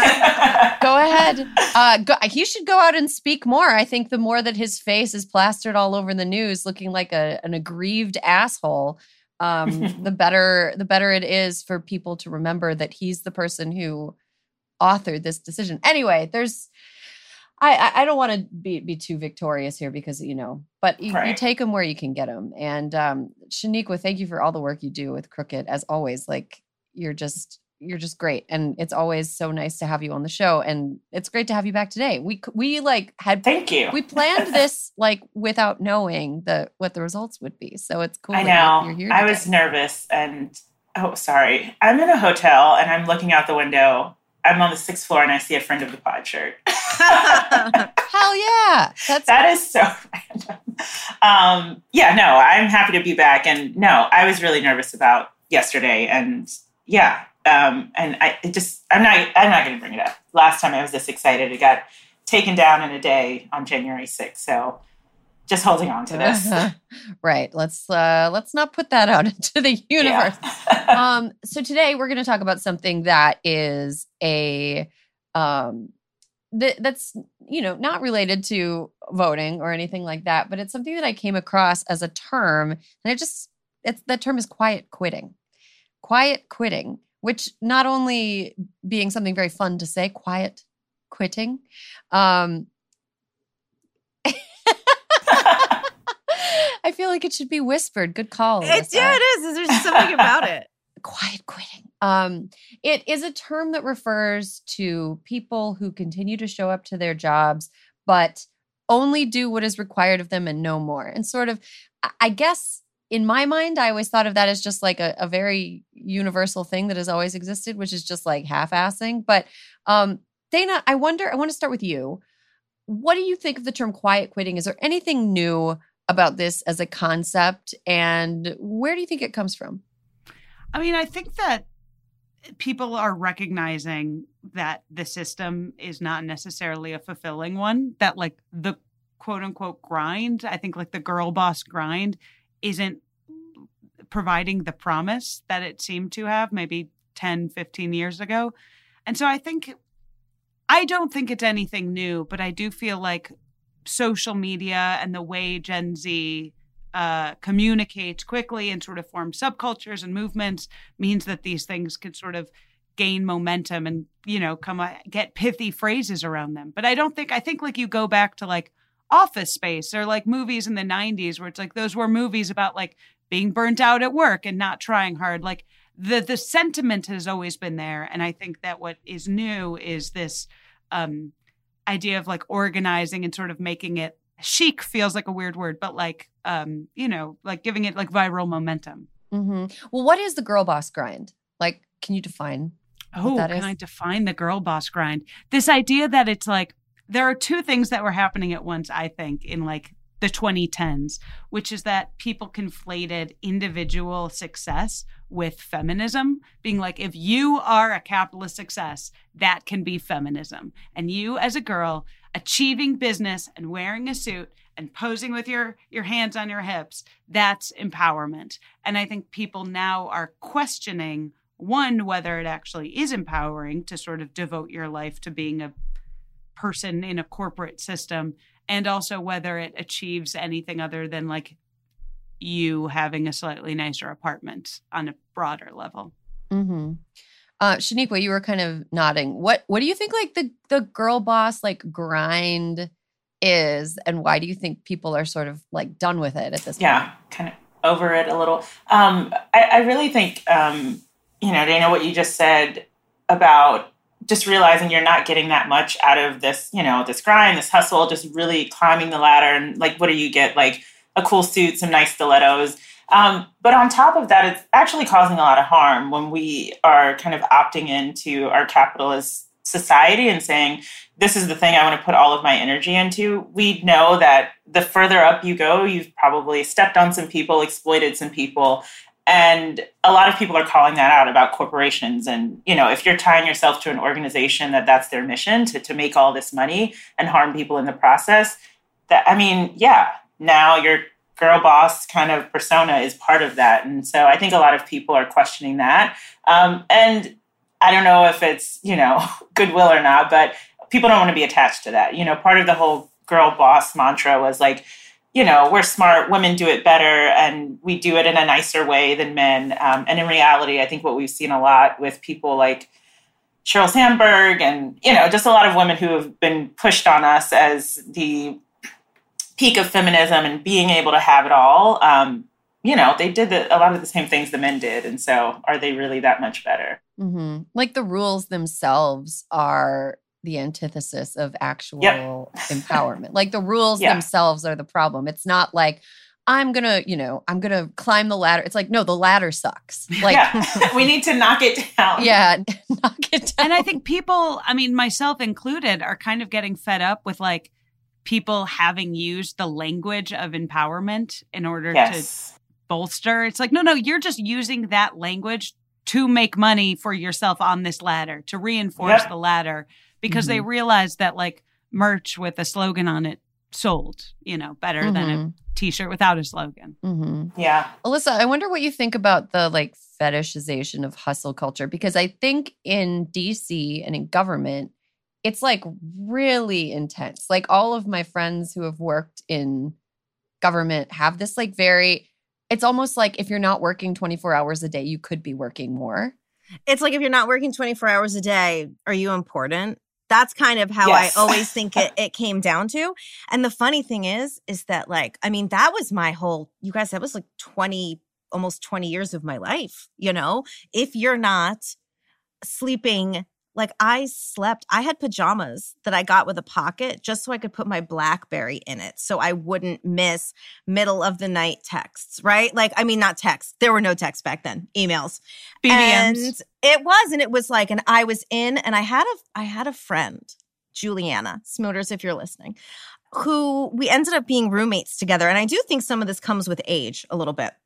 Go ahead. Uh, go, he should go out and speak more. I think the more that his face is plastered all over the news, looking like a, an aggrieved asshole, um, the better the better it is for people to remember that he's the person who authored this decision. Anyway, there's. I, I- I don't want to be be too victorious here because, you know, but you, you Right. take them where you can get them. And um, Shaniqua, thank you for all the work you do with Crooked. As always, like you're just you're just great, and it's always so nice to have you on the show. And it's great to have you back today. We c- we like had Thank you. we planned this like without knowing the what the results would be. So it's cool. I that you're- know. You're here I today. was nervous and, oh, sorry. I'm in a hotel and I'm looking out the window. I'm on the sixth floor and I see a friend of the pod shirt. Hell yeah! That's That is so random. Um, yeah, no, I'm happy to be back. And no, I was really nervous about yesterday. And yeah, um, and I it just, I'm not, I'm not going to bring it up. Last time I was this excited, it got taken down in a day on January sixth. So just holding on to this. right. Let's uh, let's not put that out into the universe. Yeah. um, so today we're going to talk about something that is a um, th- that's you know not related to voting or anything like that, but it's something that I came across as a term, and it just it's that term is quiet quitting. Quiet quitting, which not only being something very fun to say, quiet quitting. Um, I feel like it should be whispered. Good call. It's, Alyssa. yeah, it is. There's something about it. Quiet quitting. Um, it is a term that refers to people who continue to show up to their jobs, but only do what is required of them and no more. And sort of, I- I guess in my mind, I always thought of that as just like a, a very universal thing that has always existed, which is just like half-assing. But um, Dana, I wonder, I want to start with you. What do you think of the term quiet quitting? Is there anything new about this as a concept, and where do you think it comes from? I mean, I think that people are recognizing that the system is not necessarily a fulfilling one, that like the quote unquote grind, I think like the girl boss grind isn't providing the promise that it seemed to have maybe ten, fifteen years ago. And so I think, I don't think it's anything new, but I do feel like social media and the way Gen Z uh, communicates quickly and sort of forms subcultures and movements means that these things could sort of gain momentum and, you know, come uh, get pithy phrases around them. But I don't think, I think like you go back to like Office Space or like movies in the nineties where it's like those were movies about like being burnt out at work and not trying hard. Like the the sentiment has always been there. And I think that what is new is this um, idea of like organizing and sort of making it chic feels like a weird word, but like, um, you know, like giving it like viral momentum. Mm-hmm. Well, what is the girl boss grind? Like, can you define Oh, what that can is? I define the girl boss grind? This idea that it's like, there are two things that were happening at once, I think, in like the twenty tens, which is that people conflated individual success with feminism, being like, if you are a capitalist success, that can be feminism. And you as a girl achieving business and wearing a suit and posing with your, your hands on your hips, that's empowerment. And I think people now are questioning, one, whether it actually is empowering to sort of devote your life to being a person in a corporate system, and also whether it achieves anything other than like you having a slightly nicer apartment on a broader level. Mm-hmm. Uh, Shaniqua, you were kind of nodding. What What do you think like the the girl boss like grind is, and why do you think people are sort of like done with it at this Yeah, point? kind of over it a little. Um, I, I really think, um, you know, Dana, what you just said about just realizing you're not getting that much out of this, you know, this grind, this hustle, just really climbing the ladder. And like, what do you get? Like a cool suit, some nice stilettos. Um, but on top of that, it's actually causing a lot of harm when we are kind of opting into our capitalist society and saying, this is the thing I want to put all of my energy into. We know that the further up you go, you've probably stepped on some people, exploited some people. And a lot of people are calling that out about corporations. And, you know, if you're tying yourself to an organization that that's their mission to, to make all this money and harm people in the process, that, I mean, yeah, now your girl boss kind of persona is part of that. And so I think a lot of people are questioning that. Um, and I don't know if it's, you know, goodwill or not, but people don't want to be attached to that. You know, part of the whole girl boss mantra was like, you know, we're smart, women do it better, and we do it in a nicer way than men. Um, and in reality, I think what we've seen a lot with people like Sheryl Sandberg and, you know, just a lot of women who have been pushed on us as the peak of feminism and being able to have it all, um, you know, they did the, a lot of the same things the men did. And so are they really that much better? Mm-hmm. Like the rules themselves are the antithesis of actual yep. empowerment. Like the rules yeah. themselves are the problem. It's not like, I'm going to, you know, I'm going to climb the ladder. It's like, no, the ladder sucks. Like, yeah. we need to knock it down. Yeah, knock it down. And I think people, I mean, myself included, are kind of getting fed up with like people having used the language of empowerment in order yes. to bolster. It's like, no, no, you're just using that language to make money for yourself on this ladder, to reinforce yep. the ladder. Because mm-hmm. they realized that like merch with a slogan on it sold, you know, better mm-hmm. than a t-shirt without a slogan. Mm-hmm. Yeah. Alyssa, I wonder what you think about the like fetishization of hustle culture, because I think in D C and in government, it's like really intense. Like all of my friends who have worked in government have this like very, it's almost like if you're not working twenty-four hours a day, you could be working more. It's like if you're not working twenty-four hours a day, are you important? That's kind of how yes. I always think it, it came down to. And the funny thing is, is that like, I mean, that was my whole, you guys, that was like twenty, almost twenty years of my life, you know? If you're not sleeping, like I slept, I had pajamas that I got with a pocket just so I could put my BlackBerry in it so I wouldn't miss middle of the night texts, right? Like, I mean, not texts. There were no texts back then, emails. B B Ms. And it was, and it was like, and I was in, and I had a, I had a friend, Juliana Smooters, if you're listening, who we ended up being roommates together. And I do think some of this comes with age a little bit.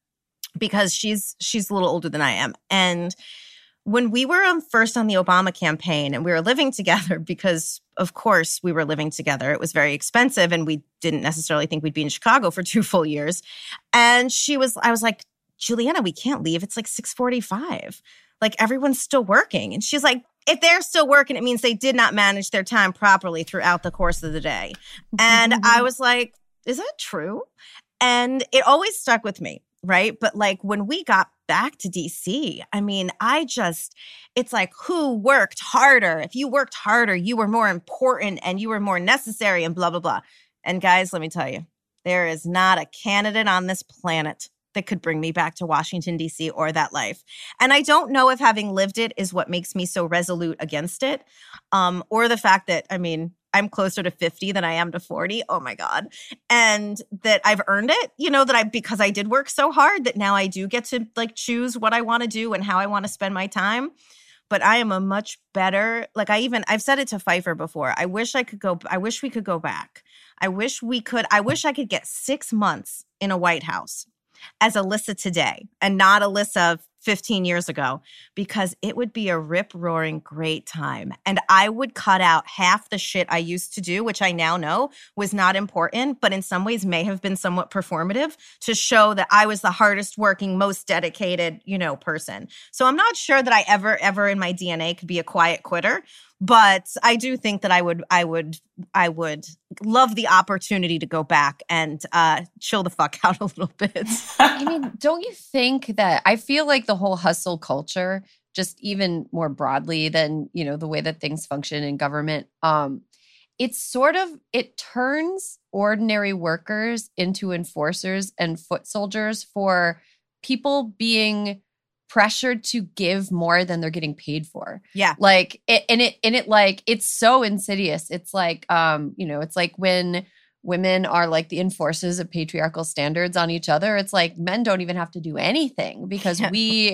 because she's she's a little older than I am. And when we were um, first on the Obama campaign and we were living together, because of course we were living together, it was very expensive and we didn't necessarily think we'd be in Chicago for two full years. And she was, I was like, Juliana, we can't leave. It's like six forty-five. Like everyone's still working. And she's like, if they're still working, it means they did not manage their time properly throughout the course of the day. And I was like, is that true? And it always stuck with me, right? But like when we got back to D C, I mean, I just, it's like who worked harder? If you worked harder, you were more important and you were more necessary and blah, blah, blah. And guys, let me tell you, there is not a candidate on this planet that could bring me back to Washington, D C or that life. And I don't know if having lived it is what makes me so resolute against it, um, or the fact that, I mean, I'm closer to fifty than I am to forty. Oh my God. And that I've earned it, you know, that I, because I did work so hard that now I do get to like choose what I want to do and how I want to spend my time. But I am a much better, like I even, I've said it to Pfeiffer before. I wish I could go, I wish we could go back. I wish we could, I wish I could get six months in a White House as Alyssa today and not Alyssa fifteen years ago, because it would be a rip-roaring great time. And I would cut out half the shit I used to do, which I now know was not important, but in some ways may have been somewhat performative to show that I was the hardest working, most dedicated, you know, person. So I'm not sure that I ever, ever in my D N A could be a quiet quitter. But I do think that I would, I would, I would love the opportunity to go back and uh, chill the fuck out a little bit. I mean, don't you think that I feel like the whole hustle culture, just even more broadly than, you know, the way that things function in government, um, it's sort of, it turns ordinary workers into enforcers and foot soldiers for people being pressured to give more than they're getting paid for. Yeah. Like it, and it and it like it's so insidious. It's like um, you know, it's like when women are like the enforcers of patriarchal standards on each other. It's like men don't even have to do anything because Yeah. we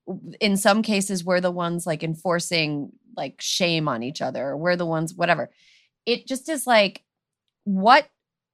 in some cases we're the ones like enforcing like shame on each other. We're the ones whatever. It just is like what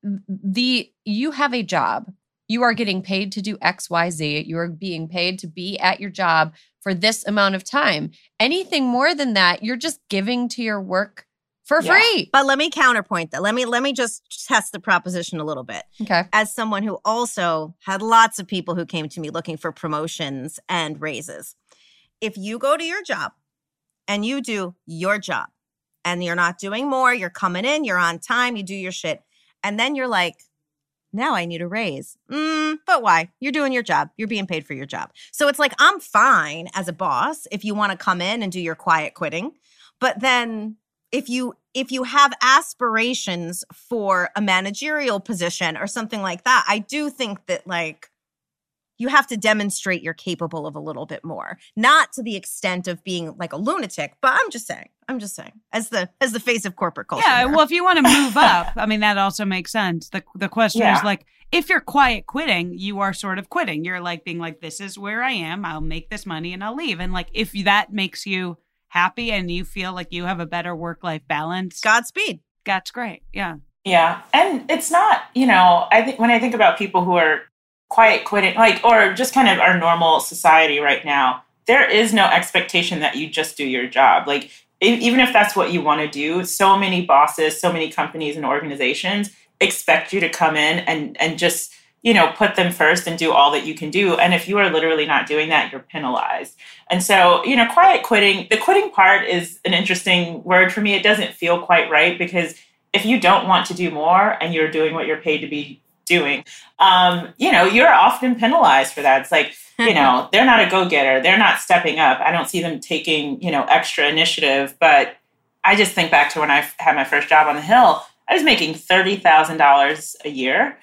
the you have a job. You are getting paid to do X, Y, Z. You are being paid to be at your job for this amount of time. Anything more than that, you're just giving to your work for Yeah. free. But let me counterpoint that. Let me let me just test the proposition a little bit. Okay. As someone who also had lots of people who came to me looking for promotions and raises. If you go to your job and you do your job and you're not doing more, you're coming in, you're on time, you do your shit, and then you're like, now I need a raise. Mm, but why? You're doing your job. You're being paid for your job. So it's like, I'm fine as a boss if you want to come in and do your quiet quitting. But then if you if you have aspirations for a managerial position or something like that, I do think that like you have to demonstrate you're capable of a little bit more. Not to the extent of being like a lunatic, but I'm just saying. I'm just saying. As the as the face of corporate culture. Yeah, here. well, if you want to move up, I mean, that also makes sense. The the question Yeah. is like, if you're quiet quitting, you are sort of quitting. You're like being like, this is where I am. I'll make this money and I'll leave. And like, if that makes you happy and you feel like you have a better work-life balance, Godspeed. that's great. Yeah. Yeah. And it's not, you know, I think when I think about people who are quiet quitting, like, or just kind of our normal society right now, there is no expectation that you just do your job. Like, e- even if that's what you want to do, so many bosses, so many companies and organizations expect you to come in and, and just, you know, put them first and do all that you can do. And if you are literally not doing that, you're penalized. And so, you know, quiet quitting, the quitting part is an interesting word for me. It doesn't feel quite right because if you don't want to do more and you're doing what you're paid to be doing, um, you know, you're often penalized for that. It's like, you know, they're not a go-getter. They're not stepping up. I don't see them taking, you know, extra initiative. But I just think back to when I had my first job on the Hill, I was making thirty thousand dollars a year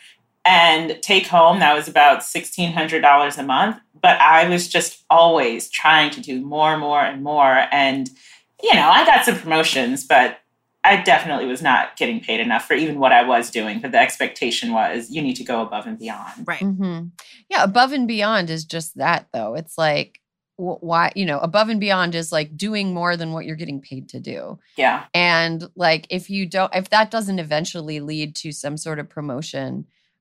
and take home, that was about sixteen hundred dollars a month. But I was just always trying to do more and more and more. And, you know, I got some promotions, but I definitely was not getting paid enough for even what I was doing. But the expectation was you need to go above and beyond. Right. Mm-hmm. Yeah, above and beyond is just that, though. It's like, wh- why, you know, above and beyond is like doing more than what you're getting paid to do. Yeah. And like, if you don't, if that doesn't eventually lead to some sort of promotion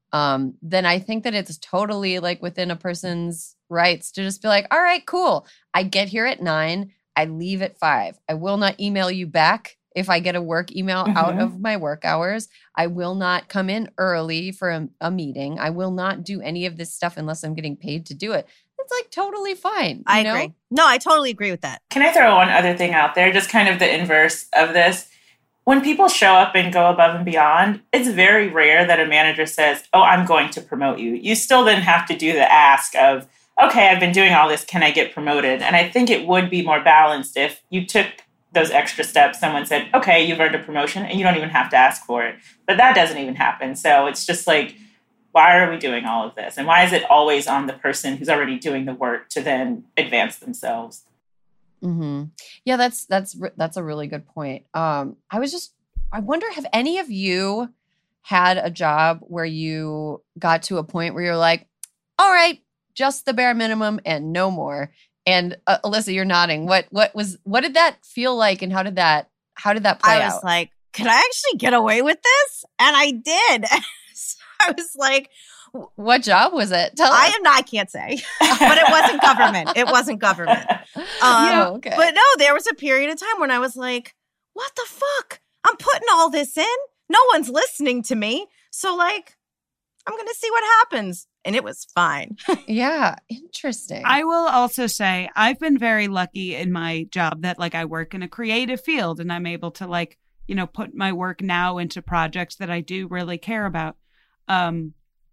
um, then I think that it's totally like within a person's rights to just be like, all right, cool. I get here at nine. I leave at five. I will not email you back if I get a work email mm-hmm. out of my work hours. I will not come in early for a, a meeting. I will not do any of this stuff unless I'm getting paid to do it. It's like totally fine. I know? agree. No, I totally agree with that. Can I throw one other thing out there? Just kind of the inverse of this. When people show up and go above and beyond, it's very rare that a manager says, oh, I'm going to promote you. You still then have to do the ask of, okay, I've been doing all this. Can I get promoted? And I think it would be more balanced if you took those extra steps. Someone said, okay, you've earned a promotion and you don't even have to ask for it. But that doesn't even happen. So it's just like, why are we doing all of this? And why is it always on the person who's already doing the work to then advance themselves? Mm-hmm. Yeah, that's that's that's a really good point. Um, I was just, I wonder, have any of you had a job where you got to a point where you're like, all right, just the bare minimum and no more? And uh, Alyssa, you're nodding. What what was what did that feel like, and how did that how did that play out? I was out? like, could I actually get away with this? And I did. So I was like, what job was it? Tell I us. am not, I can't say, but it wasn't government. It wasn't government. Um, yeah, okay. But no, there was a period of time when I was like, what the fuck? I'm putting all this in. No one's listening to me. So like, I'm going to see what happens. And it was fine. Yeah. Interesting. I will also say I've been very lucky in my job that like I work in a creative field and I'm able to like, you know, put my work now into projects that I do really care about. Um,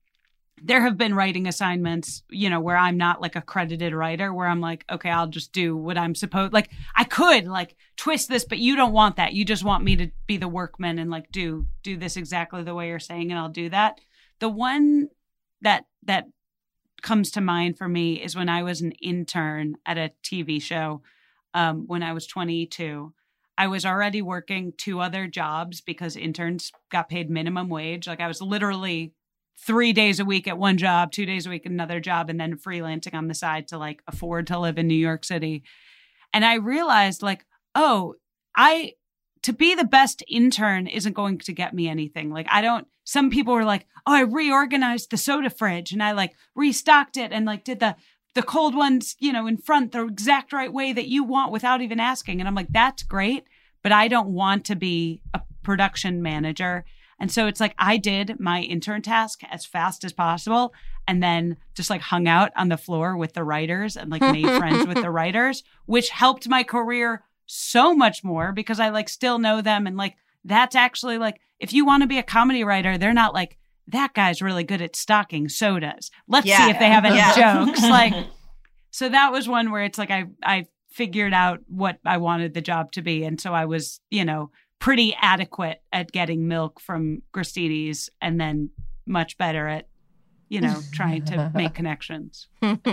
There have been writing assignments, you know, where I'm not like a credited writer, where I'm like, okay, I'll just do what I'm supposed, like I could like twist this, but you don't want that. You just want me to be the workman and like do, do this exactly the way you're saying, and I'll do that. The one that, that comes to mind for me is when I was an intern at a T V show, um, when I was twenty-two. I was already working two other jobs because interns got paid minimum wage. Like I was literally three days a week at one job, two days a week at another job, and then freelancing on the side to like afford to live in New York City. And I realized like, oh, I, to be the best intern isn't going to get me anything. Like I don't, some people were like, oh, I reorganized the soda fridge and I like restocked it and like did the, the cold ones, you know, in front the exact right way that you want without even asking. And I'm like, that's great, but I don't want to be a production manager. And so it's like I did my intern task as fast as possible and then just like hung out on the floor with the writers and like made friends with the writers, which helped my career so much more because I like still know them. And like, that's actually like, if you want to be a comedy writer, they're not like, that guy's really good at stocking sodas. Let's yeah. see if they have any yeah. jokes. Like, so that was one where it's like, I, I figured out what I wanted the job to be. And so I was, you know, pretty adequate at getting milk from Gristedes and then much better at, you know, trying to make connections.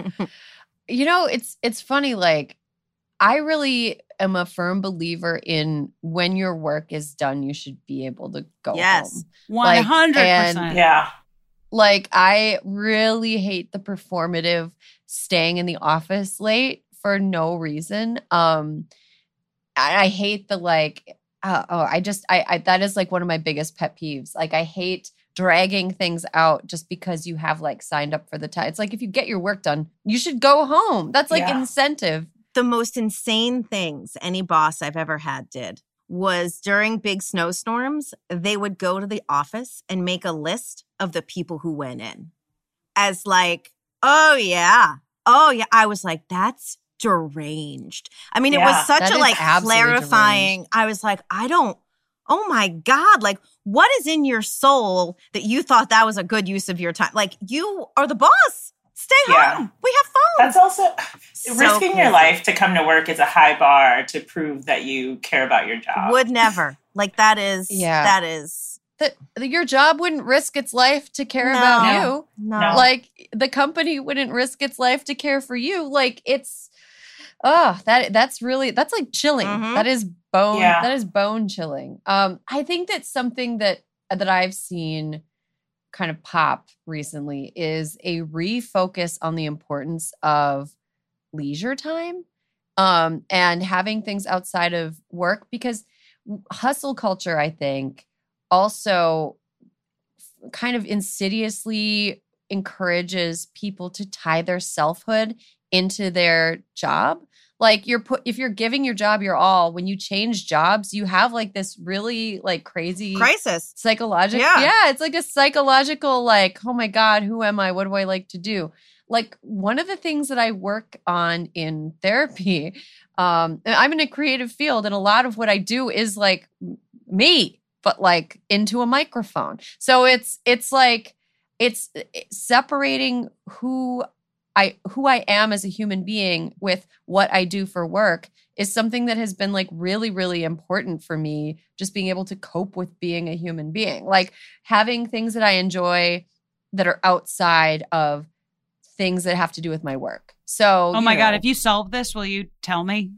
You know, it's it's funny, like, I really am a firm believer in when your work is done, you should be able to go yes. home. one hundred percent. Like, yeah. Like, I really hate the performative staying in the office late for no reason. Um, I, I hate the, like, uh, oh, I just, I, I, that is like one of my biggest pet peeves. Like, I hate dragging things out just because you have like signed up for the time. It's like, if you get your work done, you should go home. That's like yeah. incentive. The most insane things any boss I've ever had did was during big snowstorms, they would go to the office and make a list of the people who went in as like, oh yeah, oh yeah. I was like, that's deranged. I mean, yeah, it was such a like clarifying. Deranged. I was like, I don't, oh my God, like what is in your soul that you thought that was a good use of your time? Like you are the boss. Stay yeah. home. We have phones. That's also So risking crazy. your life to come to work is a high bar to prove that you care about your job. Would never. Like that is, Yeah. that is. That your job wouldn't risk its life to care No. about No. you. No. No. Like, the company wouldn't risk its life to care for you. Like, it's, oh, that that's really, that's like chilling. Mhm. That is bone, Yeah. that is bone chilling. Um, I think that's something that, that I've seen kind of pop recently is a refocus on the importance of leisure time, um, and having things outside of work, because hustle culture, I think, also kind of insidiously encourages people to tie their selfhood into their job. Like you're put, if you're giving your job your all, when you change jobs, you have like this really like crazy crisis. Psychological. Yeah. yeah. It's like a psychological, like, oh my God, who am I? What do I like to do? Like one of the things that I work on in therapy, um, and I'm in a creative field, and a lot of what I do is like me, but like into a microphone. So it's, it's like, it's separating who I, who I am as a human being with what I do for work is something that has been like really, really important for me. Just being able to cope with being a human being, like having things that I enjoy that are outside of things that have to do with my work. So, oh my know. God, if you solve this, will you tell me?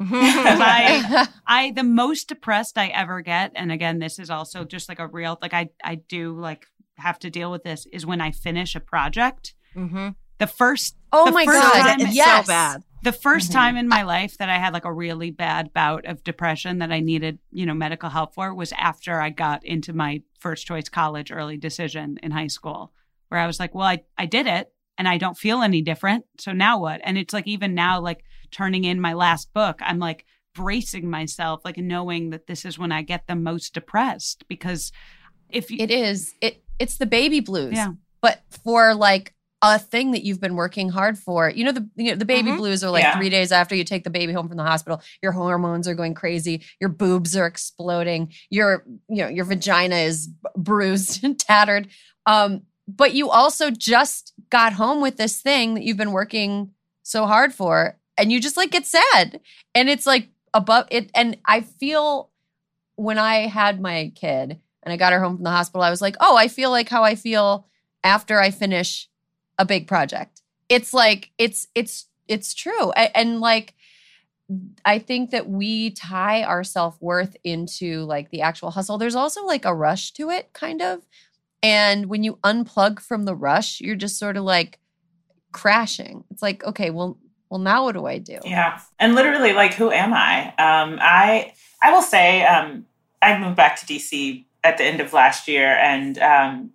I, I, the most depressed I ever get, and again, this is also just like a real, like I, I do like have to deal with this, is when I finish a project. Mm-hmm. The first, oh the my first God, time, it's yes. so bad. The first Mm-hmm. time in my life that I had like a really bad bout of depression that I needed, you know, medical help for was after I got into my first choice college early decision in high school, where I was like, well, I, I did it and I don't feel any different. So now what? And it's like, even now, like turning in my last book, I'm like bracing myself, like knowing that this is when I get the most depressed, because if you, it is, it, it's the baby blues, Yeah. but for like a thing that you've been working hard for. You know, the you know, the baby Mhm. blues are like Yeah. three days after you take the baby home from the hospital. Your hormones are going crazy. Your boobs are exploding. Your, you know, your vagina is b- bruised and tattered. Um, but you also just got home with this thing that you've been working so hard for, and you just like get sad. And it's like above it. And I feel when I had my kid and I got her home from the hospital, I was like, oh, I feel like how I feel after I finish a big project. It's like, it's, it's, it's true. And, and like, I think that we tie our self-worth into like the actual hustle. There's also like a rush to it kind of. And when you unplug from the rush, you're just sort of like crashing. It's like, okay, well, well, now what do I do? Yeah. And literally, like, who am I? Um, I, I will say, um, I moved back to D C at the end of last year, and um,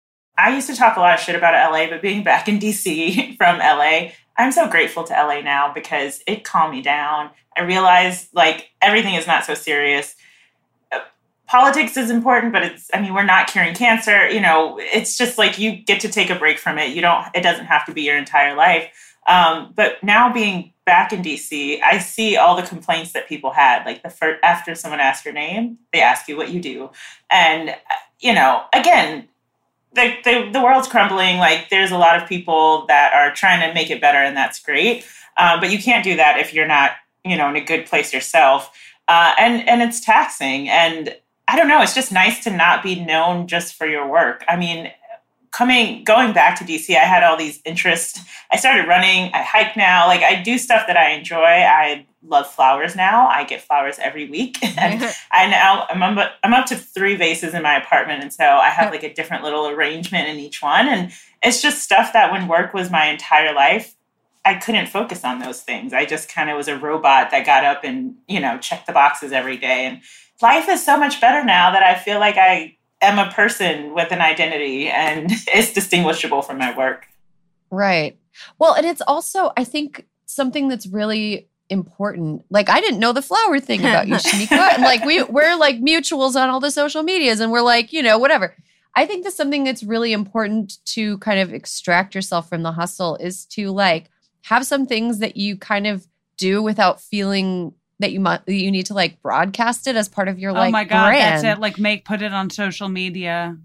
I used to talk a lot of shit about L A, but being back in D C from L A, I'm so grateful to L A now because it calmed me down. I realized like everything is not so serious. Uh, politics is important, but it's, I mean, we're not curing cancer. You know, it's just like you get to take a break from it. You don't, it doesn't have to be your entire life. Um, but now being back in D C, I see all the complaints that people had. Like the first, after someone asks your name, they ask you what you do. And, you know, again, The, the the world's crumbling. Like there's a lot of people that are trying to make it better, and that's great. Um, but you can't do that if you're not, you know, in a good place yourself. Uh, and and it's taxing. And I don't know. It's just nice to not be known just for your work. I mean, coming going back to D C, I had all these interests. I started running. I hike now. Like I do stuff that I enjoy. I love flowers now. I get flowers every week. And I now I'm up, I'm up to three vases in my apartment. And so I have like a different little arrangement in each one. And it's just stuff that when work was my entire life, I couldn't focus on those things. I just kind of was a robot that got up and, you know, checked the boxes every day. And life is so much better now that I feel like I am a person with an identity and it's distinguishable from my work. Right. Well, and it's also, I think, something that's really important. Like I didn't know the flower thing about you, Shanika. And like we we're like mutuals on all the social medias, and we're like, you know, whatever. I think that's something that's really important to kind of extract yourself from the hustle is to like have some things that you kind of do without feeling that you might you need to like broadcast it as part of your like oh my God, brand. that's it. Like make, put it on social media.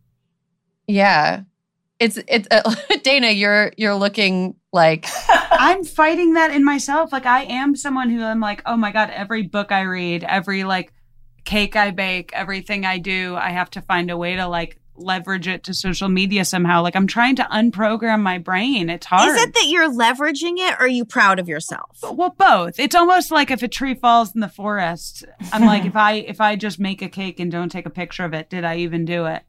Yeah. It's, it's, uh, Dana, you're, you're looking like, I'm fighting that in myself. Like I am someone who I'm like, oh my God, every book I read, every like cake I bake, everything I do, I have to find a way to like leverage it to social media somehow. Like I'm trying to unprogram my brain. It's hard. Is it that you're leveraging it or are you proud of yourself? Well, both. It's almost like if a tree falls in the forest, I'm like, if I, if I just make a cake and don't take a picture of it, did I even do it?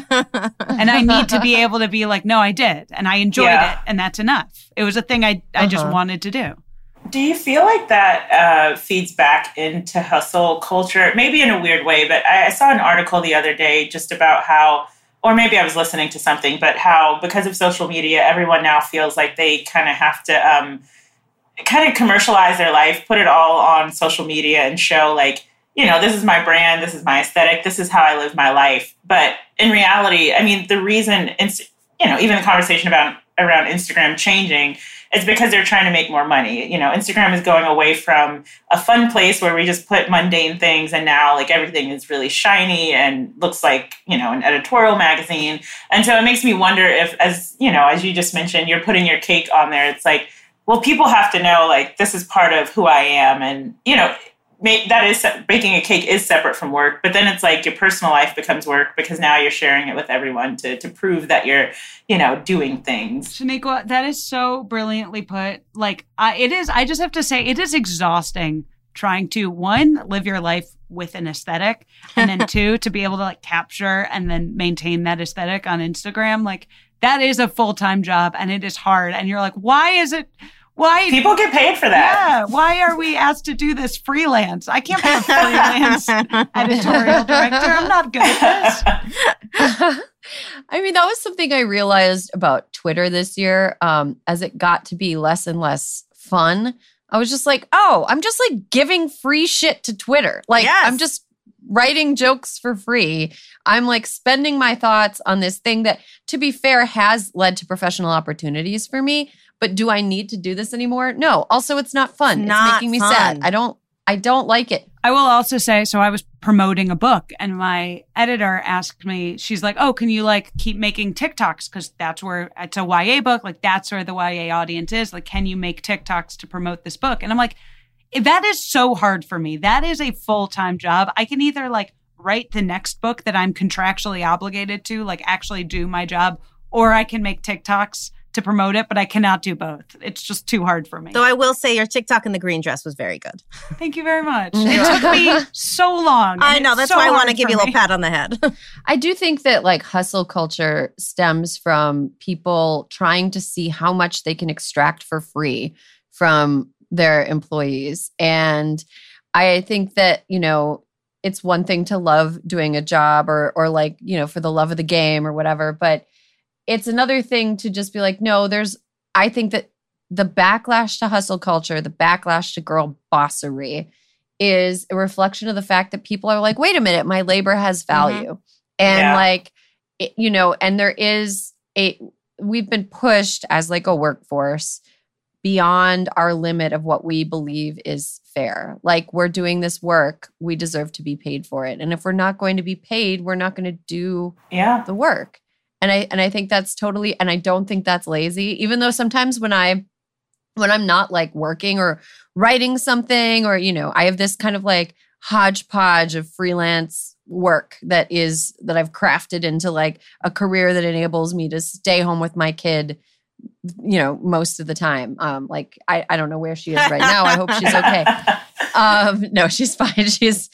And I need to be able to be like, no, I did. And I enjoyed Yeah. it. And that's enough. It was a thing I, I just Uh-huh. wanted to do. Do you feel like that uh, feeds back into hustle culture? Maybe in a weird way, but I, I saw an article the other day just about how or maybe I was listening to something, but how because of social media, everyone now feels like they kind of have to um, kind of commercialize their life, put it all on social media and show like, you know, this is my brand, this is my aesthetic, this is how I live my life. But in reality, I mean, the reason, you know, even the conversation about around Instagram changing, it's because they're trying to make more money. You know, Instagram is going away from a fun place where we just put mundane things, and now like everything is really shiny and looks like, you know, an editorial magazine. And so it makes me wonder if, as you know, as you just mentioned, you're putting your cake on there. It's like, well, people have to know like this is part of who I am, and you know, that is baking a cake is separate from work, but then it's like your personal life becomes work because now you're sharing it with everyone to to prove that you're, you know, doing things. Shaniqua, that is so brilliantly put. Like, I, it is, I just have to say, it is exhausting trying to, one, live your life with an aesthetic, and then two, to be able to like capture and then maintain that aesthetic on Instagram. Like, that is a full-time job and it is hard. And you're like, why is it... Why people get paid for that? Yeah. Why are we asked to do this freelance? I can't be a freelance editorial director. I'm not good at this. I mean, that was something I realized about Twitter this year. Um, as it got to be less and less fun, I was just like, oh, I'm just like giving free shit to Twitter. Like, yes. I'm just writing jokes for free. I'm like spending my thoughts on this thing that, to be fair, has led to professional opportunities for me. But do I need to do this anymore? No. Also, it's not fun. It's, not it's making me fun. sad. I don't I don't like it. I will also say, so I was promoting a book and my editor asked me, she's like, oh, can you like keep making TikToks? Because that's where it's a Y A book. Like that's where the Y A audience is. Like, can you make TikToks to promote this book? And I'm like, that is so hard for me. That is a full-time job. I can either like write the next book that I'm contractually obligated to, like actually do my job, or I can make TikToks to promote it, but I cannot do both. It's just too hard for me. Though I will say your TikTok in the green dress was very good. Thank you very much. It took me so long. I know. That's so why I want to give you a little me. pat on the head. I do think that like hustle culture stems from people trying to see how much they can extract for free from their employees. And I think that, you know, it's one thing to love doing a job or or like, you know, for the love of the game or whatever, but it's another thing to just be like, no, there's, I think that the backlash to hustle culture, the backlash to girl bossery is a reflection of the fact that people are like, wait a minute, my labor has value. Mm-hmm. And yeah. like, it, you know, and there is a, we've been pushed as like a workforce beyond our limit of what we believe is fair. Like we're doing this work, we deserve to be paid for it. And if we're not going to be paid, we're not going to do yeah. the work. And I and I think that's totally, and I don't think that's lazy, even though sometimes when I, when I'm not like working or writing something or, you know, I have this kind of like hodgepodge of freelance work that is, that I've crafted into like a career that enables me to stay home with my kid, you know, most of the time. Um, like, I, I don't know where she is right now. I hope she's okay. Um, no, she's fine. She's,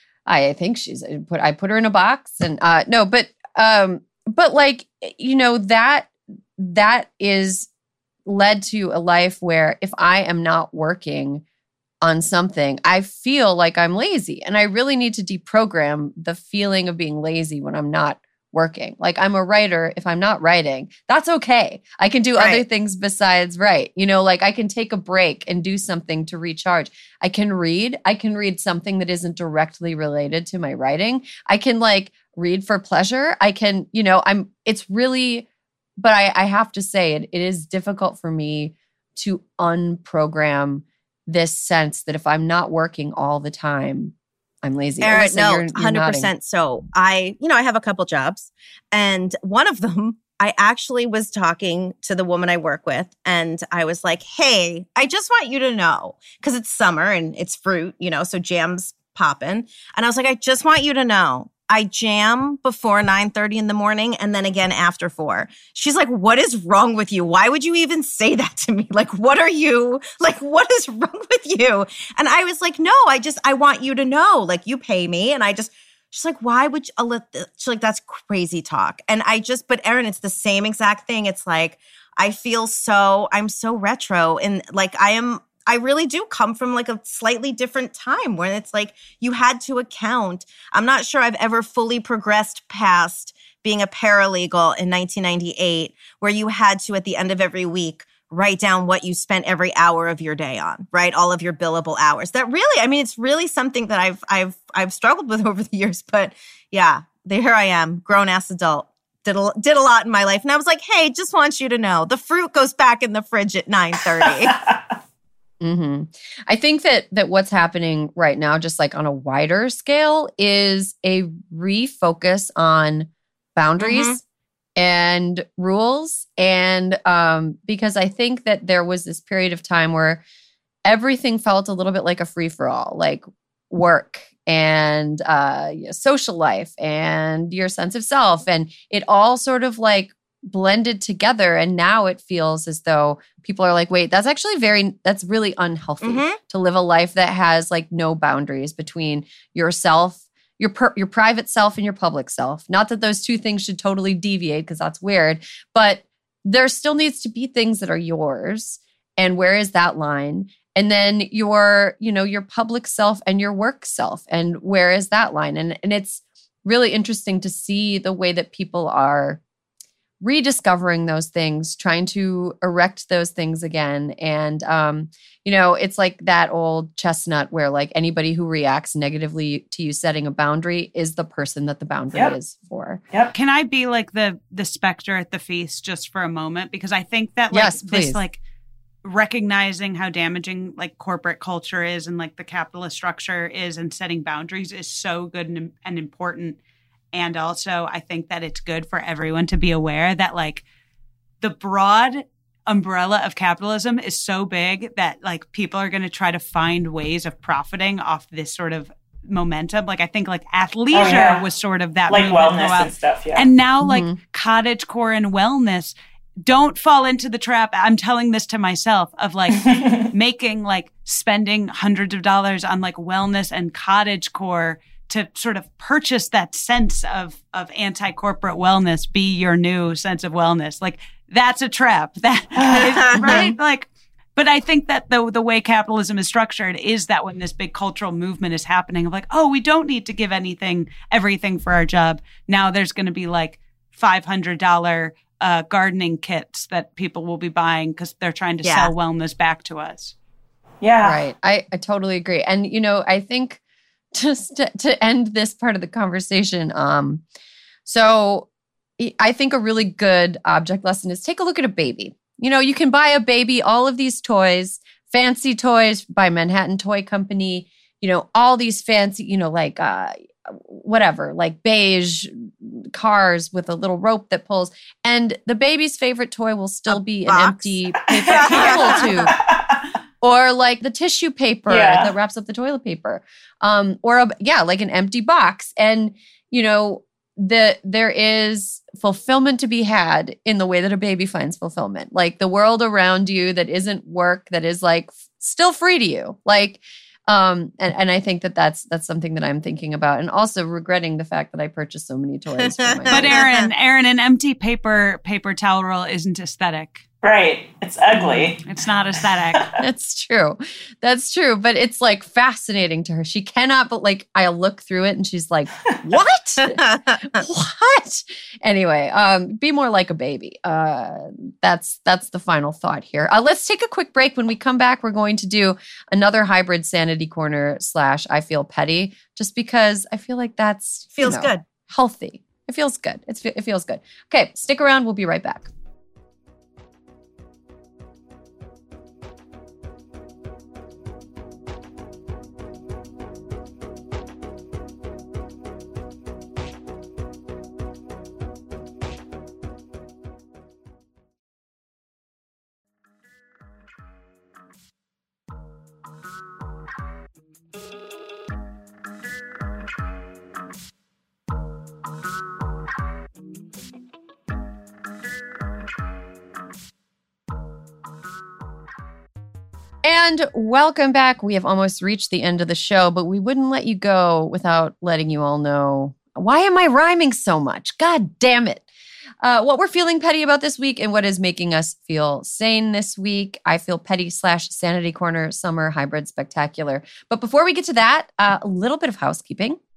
I think she's, I put, I put her in a box and uh, no, but, um, But like, you know, that that is led to a life where if I am not working on something, I feel like I'm lazy. And I really need to deprogram the feeling of being lazy when I'm not working. Like I'm a writer. If I'm not writing, that's okay. I can do right. other things besides write. You know, like I can take a break and do something to recharge. I can read. I can read something that isn't directly related to my writing. I can like read for pleasure. I can, you know, I'm, it's really, but I, I have to say it, it is difficult for me to unprogram this sense that if I'm not working all the time, I'm lazy. Erin, no, you're, you're one hundred percent. Nodding. So I, you know, I have a couple jobs and one of them, I actually was talking to the woman I work with and I was like, hey, I just want you to know, because it's summer and it's fruit, you know, so jam's popping. And I was like, I just want you to know, I jam before nine thirty in the morning and then again after four. She's like, what is wrong with you? Why would you even say that to me? Like, what are you, like, what is wrong with you? And I was like, no, I just, I want you to know, like, you pay me. And I just, she's like, why would you, she's like, that's crazy talk. And I just, but Erin, it's the same exact thing. It's like, I feel so, I'm so retro and like, I am, I really do come from like a slightly different time where it's like you had to account. I'm not sure I've ever fully progressed past being a paralegal in nineteen ninety-eight, where you had to, at the end of every week, write down what you spent every hour of your day on, right? All of your billable hours. That really, I mean, it's really something that I've I've I've struggled with over the years. But yeah, here I am, grown ass adult. Did a, did a lot in my life. And I was like, hey, just want you to know, the fruit goes back in the fridge at nine thirty. Mm-hmm. I think that that what's happening right now, just like on a wider scale, is a refocus on boundaries mm-hmm. and rules. And um, because I think that there was this period of time where everything felt a little bit like a free-for-all, like work and uh, social life and your sense of self. And it all sort of like blended together. And now it feels as though people are like, wait, that's actually very, that's really unhealthy mm-hmm. to live a life that has like no boundaries between yourself, your per, your private self and your public self. Not that those two things should totally deviate because that's weird, but there still needs to be things that are yours. And where is that line? And then your, you know, your public self and your work self. And where is that line? And, and it's really interesting to see the way that people are rediscovering those things, trying to erect those things again. And, um, you know, it's like that old chestnut where like anybody who reacts negatively to you setting a boundary is the person that the boundary yep. is for. Yep. Can I be like the the specter at the feast just for a moment? Because I think that like yes, this like recognizing how damaging like corporate culture is and like the capitalist structure is and setting boundaries is so good and, and important. And also, I think that it's good for everyone to be aware that like the broad umbrella of capitalism is so big that like people are going to try to find ways of profiting off this sort of momentum. Like I think like athleisure oh, yeah. was sort of that like wellness and stuff. Yeah. And now like mm-hmm. cottagecore and wellness, don't fall into the trap. I'm telling this to myself of like making like spending hundreds of dollars on like wellness and cottagecore to sort of purchase that sense of of anti-corporate wellness, be your new sense of wellness. Like that's a trap. That is, right? Like, but I think that the the way capitalism is structured is that when this big cultural movement is happening of like, oh, we don't need to give anything, everything for our job. Now there's going to be like five hundred dollars uh, gardening kits that people will be buying because they're trying to yeah. sell wellness back to us. Yeah. Right. I, I totally agree. And, you know, I think just to, to end this part of the conversation, um, so I think a really good object lesson is take a look at a baby. You know, you can buy a baby, all of these toys, fancy toys by Manhattan Toy Company, you know, all these fancy, you know, like uh, whatever, like beige cars with a little rope that pulls. And the baby's favorite toy will still a be box. an empty paper towel tube. Or like the tissue paper yeah. that wraps up the toilet paper. Um, or, a, yeah, like an empty box. And, you know, the there is fulfillment to be had in the way that a baby finds fulfillment. Like the world around you that isn't work, that is like f- still free to you. Like, um, and, and I think that that's that's something that I'm thinking about, and also regretting the fact that I purchased so many toys. For my but Erin, Erin, an empty paper paper towel roll isn't aesthetic. Right. It's ugly. It's not aesthetic. That's true. That's true. But it's like fascinating to her. She cannot, but like I look through it and she's like, what? What? Anyway, um, be more like a baby. Uh, that's that's the final thought here. Uh, let's take a quick break. When we come back, we're going to do another hybrid sanity corner slash I feel petty, just because I feel like that's feels you know, good. Healthy. It feels good. It's, it feels good. Okay, stick around. We'll be right back. And welcome back. We have almost reached the end of the show, but we wouldn't let you go without letting you all know, why am I rhyming so much? God damn it. Uh, what we're feeling petty about this week and what is making us feel sane this week. I feel petty slash sanity corner summer hybrid spectacular. But before we get to that, uh, a little bit of housekeeping.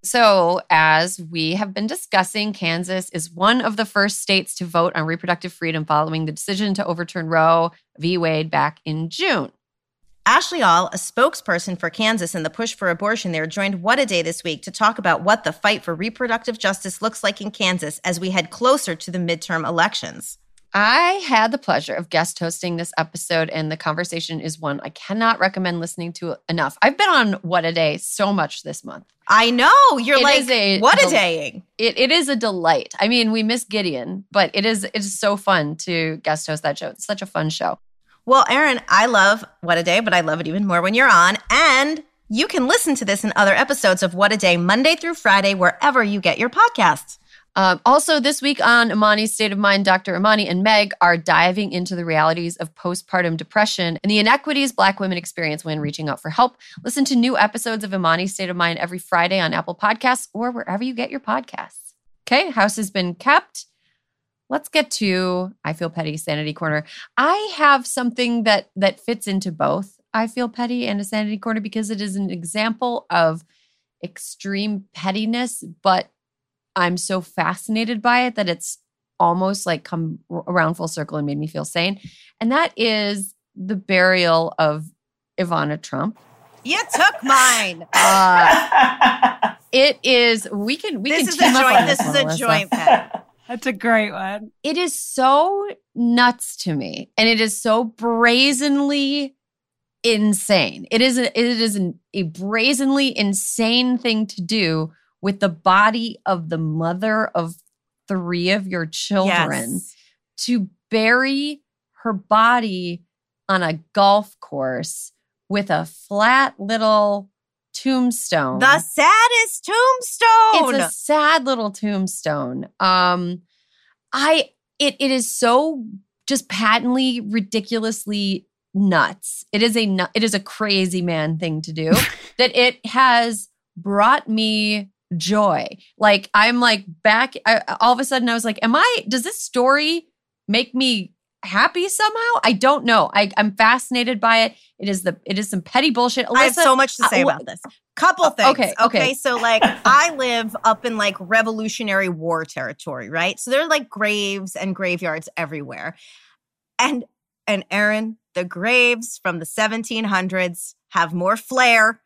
So, as we have been discussing, Kansas is one of the first states to vote on reproductive freedom following the decision to overturn Roe v. Wade back in June. Ashley All, a spokesperson for Kansas and the push for abortion there, joined What a Day this week to talk about what the fight for reproductive justice looks like in Kansas as we head closer to the midterm elections. I had the pleasure of guest hosting this episode, and the conversation is one I cannot recommend listening to enough. I've been on What a Day so much this month. I know. You're It like, is a what a del- daying. It, it is a delight. I mean, we miss Gideon, but it is it is so fun to guest host that show. It's such a fun show. Well, Erin, I love What a Day, but I love it even more when you're on. And you can listen to this in other episodes of What a Day, Monday through Friday, wherever you get your podcasts. Um, also, this week on Imani's State of Mind, Doctor Imani and Meg are diving into the realities of postpartum depression and the inequities Black women experience when reaching out for help. Listen to new episodes of Imani's State of Mind every Friday on Apple Podcasts or wherever you get your podcasts. Okay, house has been kept. Let's get to I Feel Petty Sanity Corner. I have something that that fits into both I Feel Petty and a Sanity Corner because it is an example of extreme pettiness, but I'm so fascinated by it that it's almost like come around full circle and made me feel sane. And that is the burial of Ivana Trump. You took mine. Uh, it is, we can, we this can is team a up joint. on This this is one, a Alyssa. joint pet. That's a great one. It is so nuts to me. And it is so brazenly insane. It is, a, it is an, a brazenly insane thing to do with the body of the mother of three of your children, Yes. to bury her body on a golf course with a flat little tombstone. The saddest tombstone. It's a sad little tombstone. Um, I it it is so just patently, ridiculously nuts. It is a nu- it is a crazy man thing to do that it has brought me joy. Like I'm like back. I, all of a sudden, I was like, "Am I? Does this story make me happy somehow? I don't know. I, I'm fascinated by it. It is the it is some petty bullshit." Alyssa, I have so much to say uh, about this. Couple things. okay, okay. So like I live up in like Revolutionary War territory, right? So there are like graves and graveyards everywhere. And and Erin, the graves from the seventeen hundreds have more flair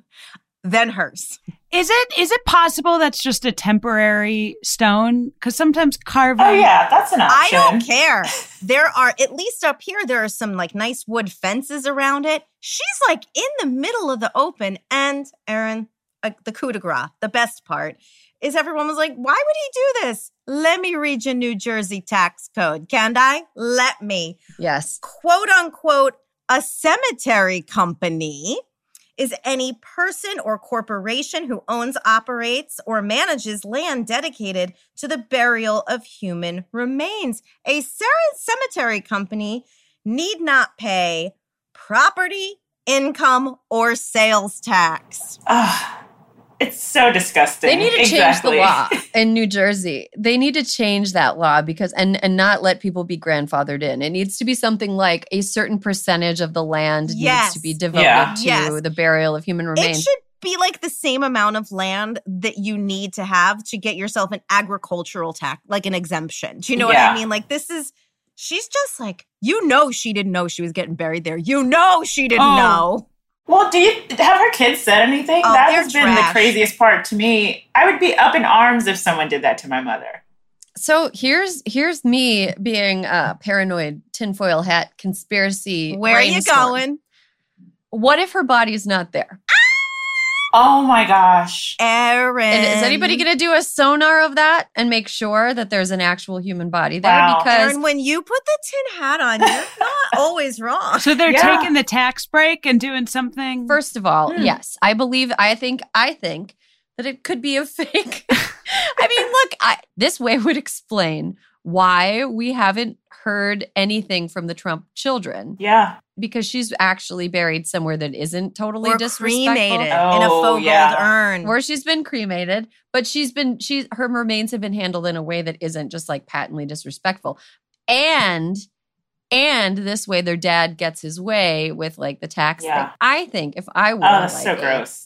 than hers. Is it is it possible that's just a temporary stone? Because sometimes carving. Oh yeah, that's an I option. don't care. There are, at least up here, there are some like nice wood fences around it. She's like in the middle of the open. And Erin, uh, the coup de grace, the best part is everyone was like, why would he do this? Let me read you New Jersey tax code. Can I? Let me. yes. Quote unquote, a cemetery company is any person or corporation who owns, operates, or manages land dedicated to the burial of human remains. A cemetery company need not pay property, income, or sales tax. Ugh, it's so disgusting. They need to change Exactly. the law in New Jersey. They need to change that law because and and not let people be grandfathered in. It needs to be something like a certain percentage of the land Yes. needs to be devoted Yeah. to Yes. the burial of human It remains. should be like the same amount of land that you need to have to get yourself an agricultural tax, like an exemption. Do you know what Yeah. I mean? Like this is, she's just like, you know, she didn't know she was getting buried there. You know, she didn't Oh. know. Well, do you have her kids said anything? Oh, that they're has been trash. the craziest part to me. I would be up in arms if someone did that to my mother. So here's here's me being a paranoid tinfoil hat conspiracy. Where are you brainstorm. going? What if her body's not there? Oh my gosh. Erin. And is anybody going to do a sonar of that and make sure that there's an actual human body there? Wow. Because Erin, when you put the tin hat on, you're not always wrong. So they're Yeah. taking the tax break and doing something. first of all, Hmm. yes, I believe. I think. I think that it could be a fake. I mean, look, I, this way would explain why we haven't heard anything from the Trump children, Yeah. because she's actually buried somewhere that isn't totally Or disrespectful. cremated in a Oh, faux yeah. gold urn. Or she's been cremated, but she's been she's her remains have been handled in a way that isn't just like patently disrespectful. And and this way their dad gets his way with like the tax Yeah. thing. I think if I were Oh, that's like so a- gross.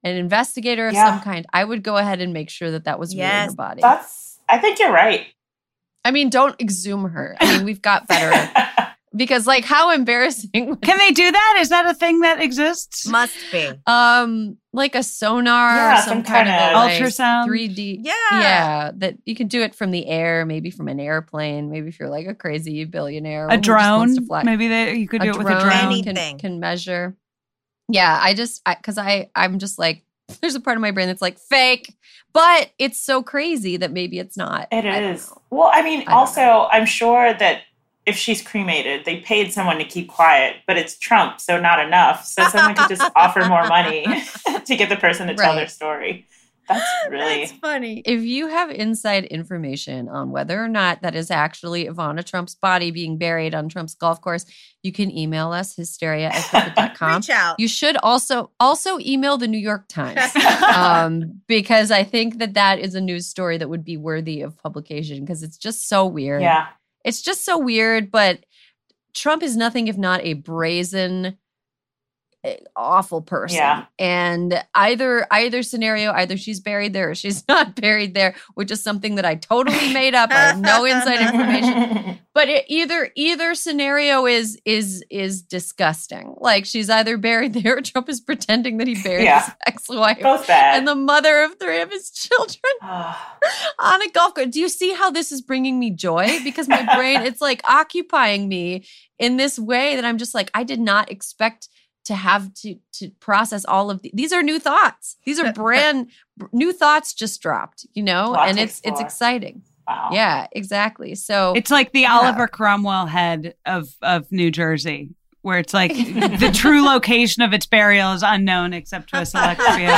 an investigator of Yeah. some kind, I would go ahead and make sure that that was real in Yes, her body. That's, I think you're right. I mean, don't exhume her. I mean, we've got better. Because, like, how embarrassing. Can they do that? Is that a thing that exists? Must be. Um, like a sonar, Yeah, or some, some kind, kind of of- like Ultrasound? three D. Yeah. yeah, that you can do it from the air, maybe from an airplane, maybe if you're like a crazy billionaire, A who just wants drone? to fly. Maybe they, you could do a it with drone, a drone. Anything. can, can measure. Yeah, I just because I, I I'm just like there's a part of my brain that's like fake, but it's so crazy that maybe it's not. It I don't is. know. Well, I mean, I don't also, know. I'm sure that if she's cremated, they paid someone to keep quiet, but it's Trump, so not enough. So someone could just offer more money to get the person to tell their Right. story. That's really. That's funny. If you have inside information on whether or not that is actually Ivana Trump's body being buried on Trump's golf course, you can email us hysteria at crooked dot com. Reach out. You should also also email the New York Times um, because I think that that is a news story that would be worthy of publication because it's just so weird. Yeah. It's just so weird, but Trump is nothing if not a brazen, eh, awful person. Yeah. And either either scenario, either she's buried there or she's not buried there, which is something that I totally made up. I have no inside information. But it, either either scenario is is is disgusting. Like she's either buried there or Trump is pretending that he buried Yeah. his ex-wife Both bad. and the mother of three of his children Ah, on a golf course. Do you see how this is bringing me joy? Because my brain, it's like occupying me in this way that I'm just like, I did not expect to have to to process all of the, these are new thoughts. These are brand new thoughts just dropped, you know, Lot and to it's it's explore. exciting. wow. Yeah, exactly. So It's like the Yeah. Oliver Cromwell head of, of New Jersey, where it's like the true location of its burial is unknown except to a select few.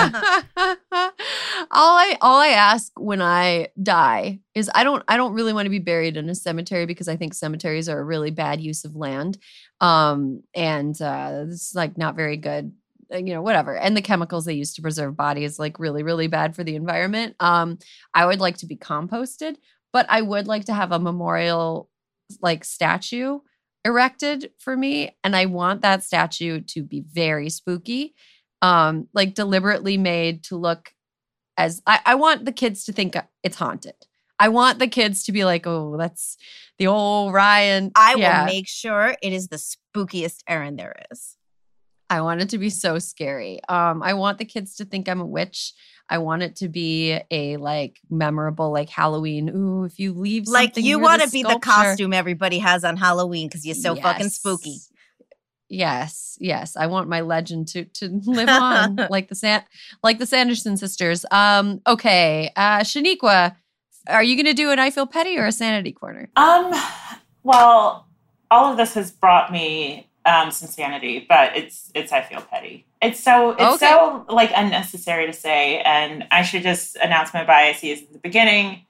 all I all I ask when I die is I don't I don't really want to be buried in a cemetery because I think cemeteries are a really bad use of land, um, and uh, it's like not very good. uh, You know, whatever. And the chemicals they use to preserve bodies like really really bad for the environment. Um, I would like to be composted, but I would like to have a memorial like statue erected for me, and I want that statue to be very spooky, um, like deliberately made to look as I, I want the kids to think it's haunted. I want the kids to be like, oh, that's the old Ryan. I Yeah. will make sure it is the spookiest errand there is. I want it to be so scary. Um, I want the kids to think I'm a witch. I want it to be a like memorable like Halloween. Ooh, if you leave Like something you near want to the be the sculpture- costume everybody has on Halloween because you're so fucking Yes. spooky. Yes, yes. I want my legend to to live on like the San like the Sanderson sisters. Um, okay. Uh Shaniqua, are you gonna do an I Feel Petty or a Sanity Corner? Um, well, all of this has brought me um, some sanity, but it's it's I feel petty. It's so it's Okay. so like unnecessary to say, and I should just announce my biases at the beginning.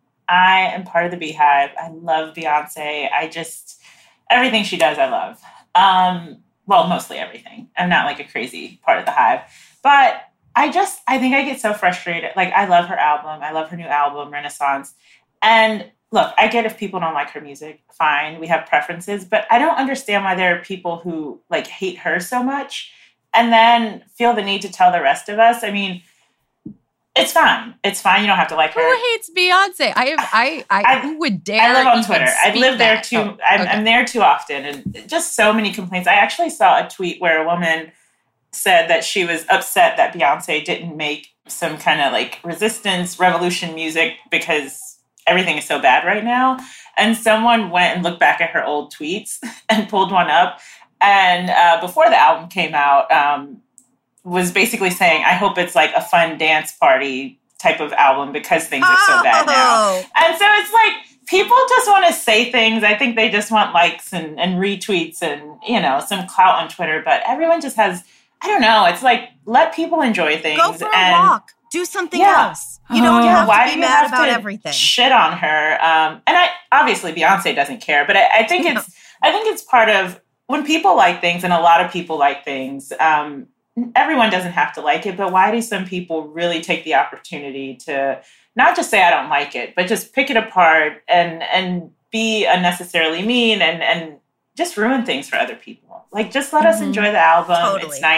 I am part of the Beehive. I love Beyonce. I just everything she does, I love. Um, well, mostly everything. I'm not like a crazy part of the Hive, but I just I think I get so frustrated. Like I love her album. I love her new album, Renaissance, and look, I get if people don't like her music, fine. We have preferences, but I don't understand why there are people who like hate her so much and then feel the need to tell the rest of us. I mean, it's fine. It's fine. You don't have to like her. Who hates Beyonce? I have I I, I- who would dare I live on even Twitter. I speak live there that? too. Oh, I'm, okay. I'm there too often, and just so many complaints. I actually saw a tweet where a woman said that she was upset that Beyonce didn't make some kind of like resistance revolution music because everything is so bad right now. And someone went and looked back at her old tweets and pulled one up. And uh, before the album came out, um, was basically saying, I hope it's like a fun dance party type of album because things are so bad now. Oh. And so it's like, people just want to say things. I think they just want likes and, and retweets and, you know, some clout on Twitter. But everyone just has, I don't know. It's like, let people enjoy things. Go for a and walk. Do something Yeah. else. You don't Oh. have why to do be you mad have about to everything. shit on her? Um, and I obviously Beyonce doesn't care, but I, I think No. it's I think it's part of when people like things, and a lot of people like things. Um, everyone doesn't have to like it, but why do some people really take the opportunity to not just say I don't like it, but just pick it apart and and be unnecessarily mean and and just ruin things for other people? Like, just let us Mhm. enjoy the album. Totally. It's nice.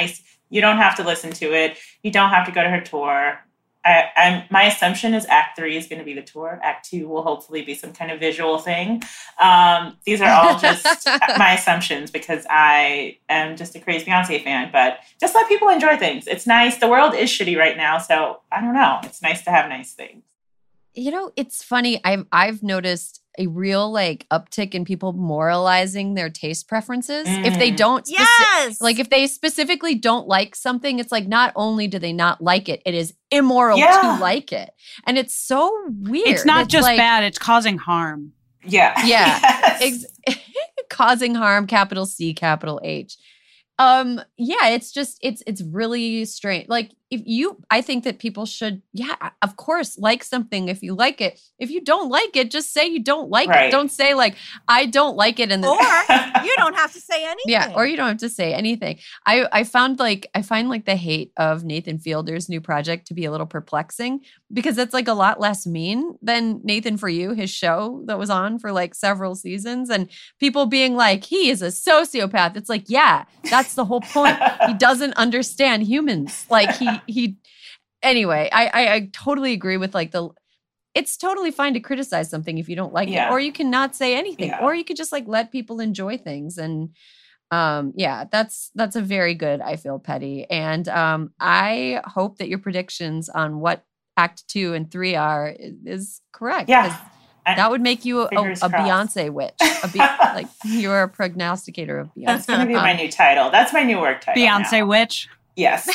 You don't have to listen to it. You don't have to go to her tour. I, I'm, my assumption is Act Three is going to be the tour. Act Two will hopefully be some kind of visual thing. Um, these are all just my assumptions because I am just a crazy Beyonce fan. But just let people enjoy things. It's nice. The world is shitty right now, so I don't know. It's nice to have nice things. You know, it's funny. I've I've noticed a real like uptick in people moralizing their taste preferences. Mm. If they don't, speci- yes, like if they specifically don't like something, it's like not only do they not like it, it is immoral yeah. to like it, and it's so weird. It's not it's just like, bad; it's causing harm. Yeah, yeah, yes. Ex- causing harm. Capital C, capital H. Um, yeah, it's just it's it's really strange. Like if you, I think that people should, yeah, of course, like something if you like it. If you don't like it, just say you don't like right. it. Don't say like I don't like it, and then, or you don't have to say anything. Yeah, or you don't have to say anything. I I found like I find like the hate of Nathan Fielder's new project to be a little perplexing because it's like a lot less mean than Nathan For You, his show that was on for like several seasons, and people being like he is a sociopath. It's like yeah, that's the whole point. He doesn't understand humans. Like he he. Anyway, I, I I totally agree with like the. It's totally fine to criticize something if you don't like yeah. it, or you can not say anything, yeah. or you could just like let people enjoy things. And um, yeah, that's that's a very good. I feel petty, and um, I hope that your predictions on what Act Two and Three are is, is correct. Yeah, that would make you a, a, a Beyonce witch. A Be- like you're a prognosticator of Beyonce. That's going to be um, my new title. That's my new work title. Beyonce now. witch. Yes.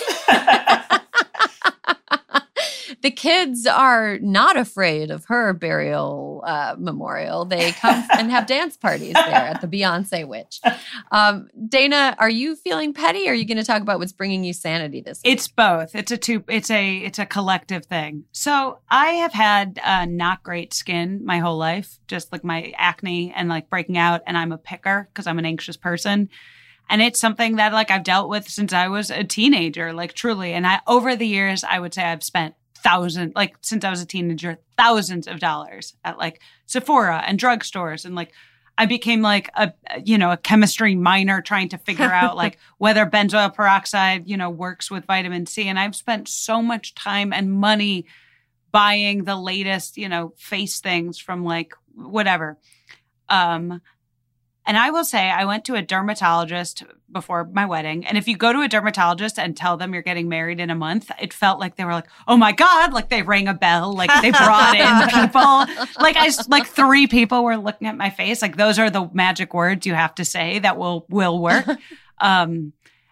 The kids are not afraid of her burial uh, memorial. They come and have dance parties there at the Beyonce Witch. Um, Dana, are you feeling petty? Or are you going to talk about what's bringing you sanity this week? It's both. It's a two. It's a it's a collective thing. So I have had uh, not great skin my whole life, just like my acne and like breaking out. And I'm a picker because I'm an anxious person. And it's something that like I've dealt with since I was a teenager, like truly. And I over the years, I would say I've spent thousands, like since I was a teenager, thousands of dollars at like Sephora and drugstores. And like I became like a, you know, a chemistry minor trying to figure out like whether benzoyl peroxide, you know, works with vitamin C. And I've spent so much time and money buying the latest, you know, face things from like whatever. Um, And I will say, I went to a dermatologist before my wedding. And if you go to a dermatologist and tell them you're getting married in a month, it felt like they were like, oh my God, like they rang a bell, like they brought in people. Like I, like three people were looking at my face. Like those are the magic words you have to say that will, will work. Um,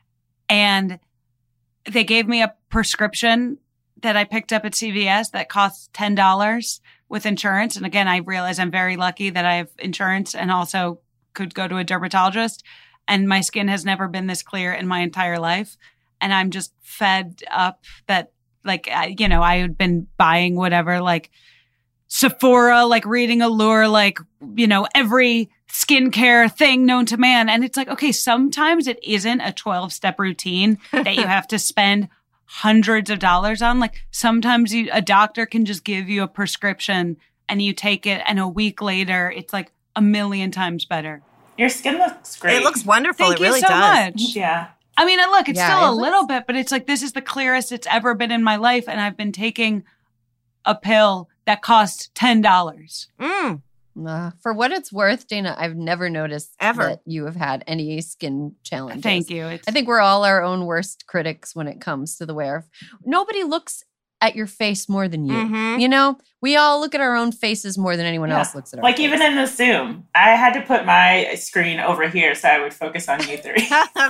and they gave me a prescription that I picked up at C V S that costs ten dollars with insurance. And again, I realize I'm very lucky that I have insurance and also could go to a dermatologist, and my skin has never been this clear in my entire life. And I'm just fed up that like, I, you know, I had been buying whatever, like Sephora, like reading Allure, like, you know, every skincare thing known to man. And it's like, okay, sometimes it isn't a twelve step routine that you have to spend hundreds of dollars on. Like sometimes you, a doctor can just give you a prescription and you take it, and a week later, it's like a million times better. Your skin looks great. It looks wonderful. Thank it really you so does. much. Yeah. I mean, look, it's Yeah, still it a looks- little bit, but it's like this is the clearest it's ever been in my life, and I've been taking a pill that costs ten dollars. Mm. Uh, for what it's worth, Dana, I've never noticed Ever. that you have had any skin challenges. Thank you. It's, I think we're all our own worst critics when it comes to the wear. Nobody looks at your face more than you. Mhm. You know, we all look at our own faces more than anyone Yeah. else looks at our Like face. even in the Zoom, I had to put my screen over here so I would focus on you three.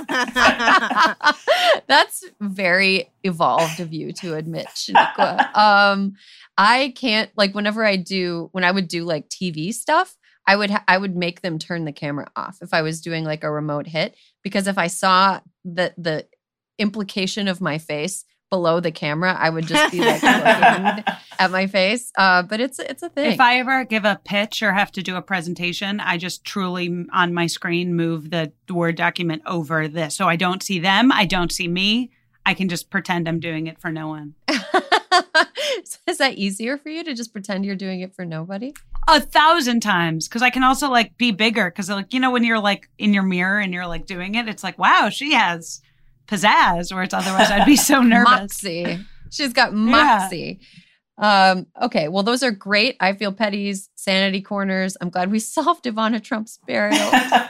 That's very evolved of you to admit, Shaniqua. um, I can't like whenever I do when I would do like T V stuff, I would ha- I would make them turn the camera off if I was doing like a remote hit, because if I saw the the implication of my face below the camera, I would just be like looking at my face. Uh, but it's it's a thing. if I ever give a pitch or have to do a presentation, I just truly on my screen move the Word document over this. So I don't see them. I don't see me. I can just pretend I'm doing it for no one. Is that easier for you to just pretend you're doing it for nobody? A thousand times. Cause I can also like be bigger. Cause like, you know, when you're like in your mirror and you're like doing it, it's like, wow, she has pizzazz, whereas otherwise I'd be so nervous. Moxie. She's got moxie. Yeah. Um, okay, well, those are great. I Feel Petty's Sanity Corners. I'm glad we solved Ivana Trump's burial.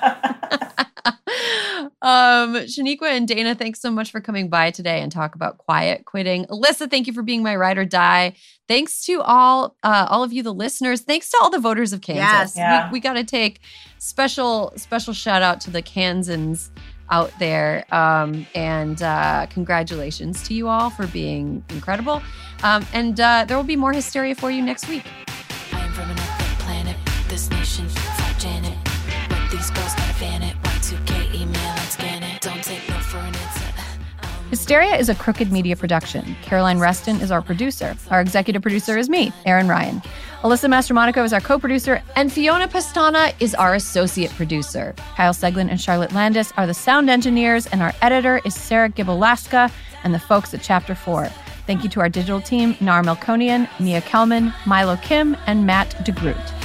um, Shaniqua and Dana, thanks so much for coming by today and talk about quiet quitting. Alyssa, thank you for being my ride or die. Thanks to all uh, all of you, the listeners. Thanks to all the voters of Kansas. Yes. Yeah. We, we got to take special special shout out to the Kansans out there. Um, and uh, congratulations to you all for being incredible. Um, and uh, there will be more hysteria for you next week. I am from another planet. This nation, fuck Janet. But these girls gotta fan it. Y two K email and scan it. Don't take no for an answer. Hysteria is a Crooked Media production. Caroline Reston is our producer. Our executive producer is me, Erin Ryan. Alyssa Mastromonaco is our co-producer. And Fiona Pastana is our associate producer. Kyle Seglin and Charlotte Landis are the sound engineers, and our editor is Sarah Gibalaska and the folks at Chapter four. Thank you to our digital team, Nar Melkonian, Mia Kelman, Milo Kim, and Matt DeGroot.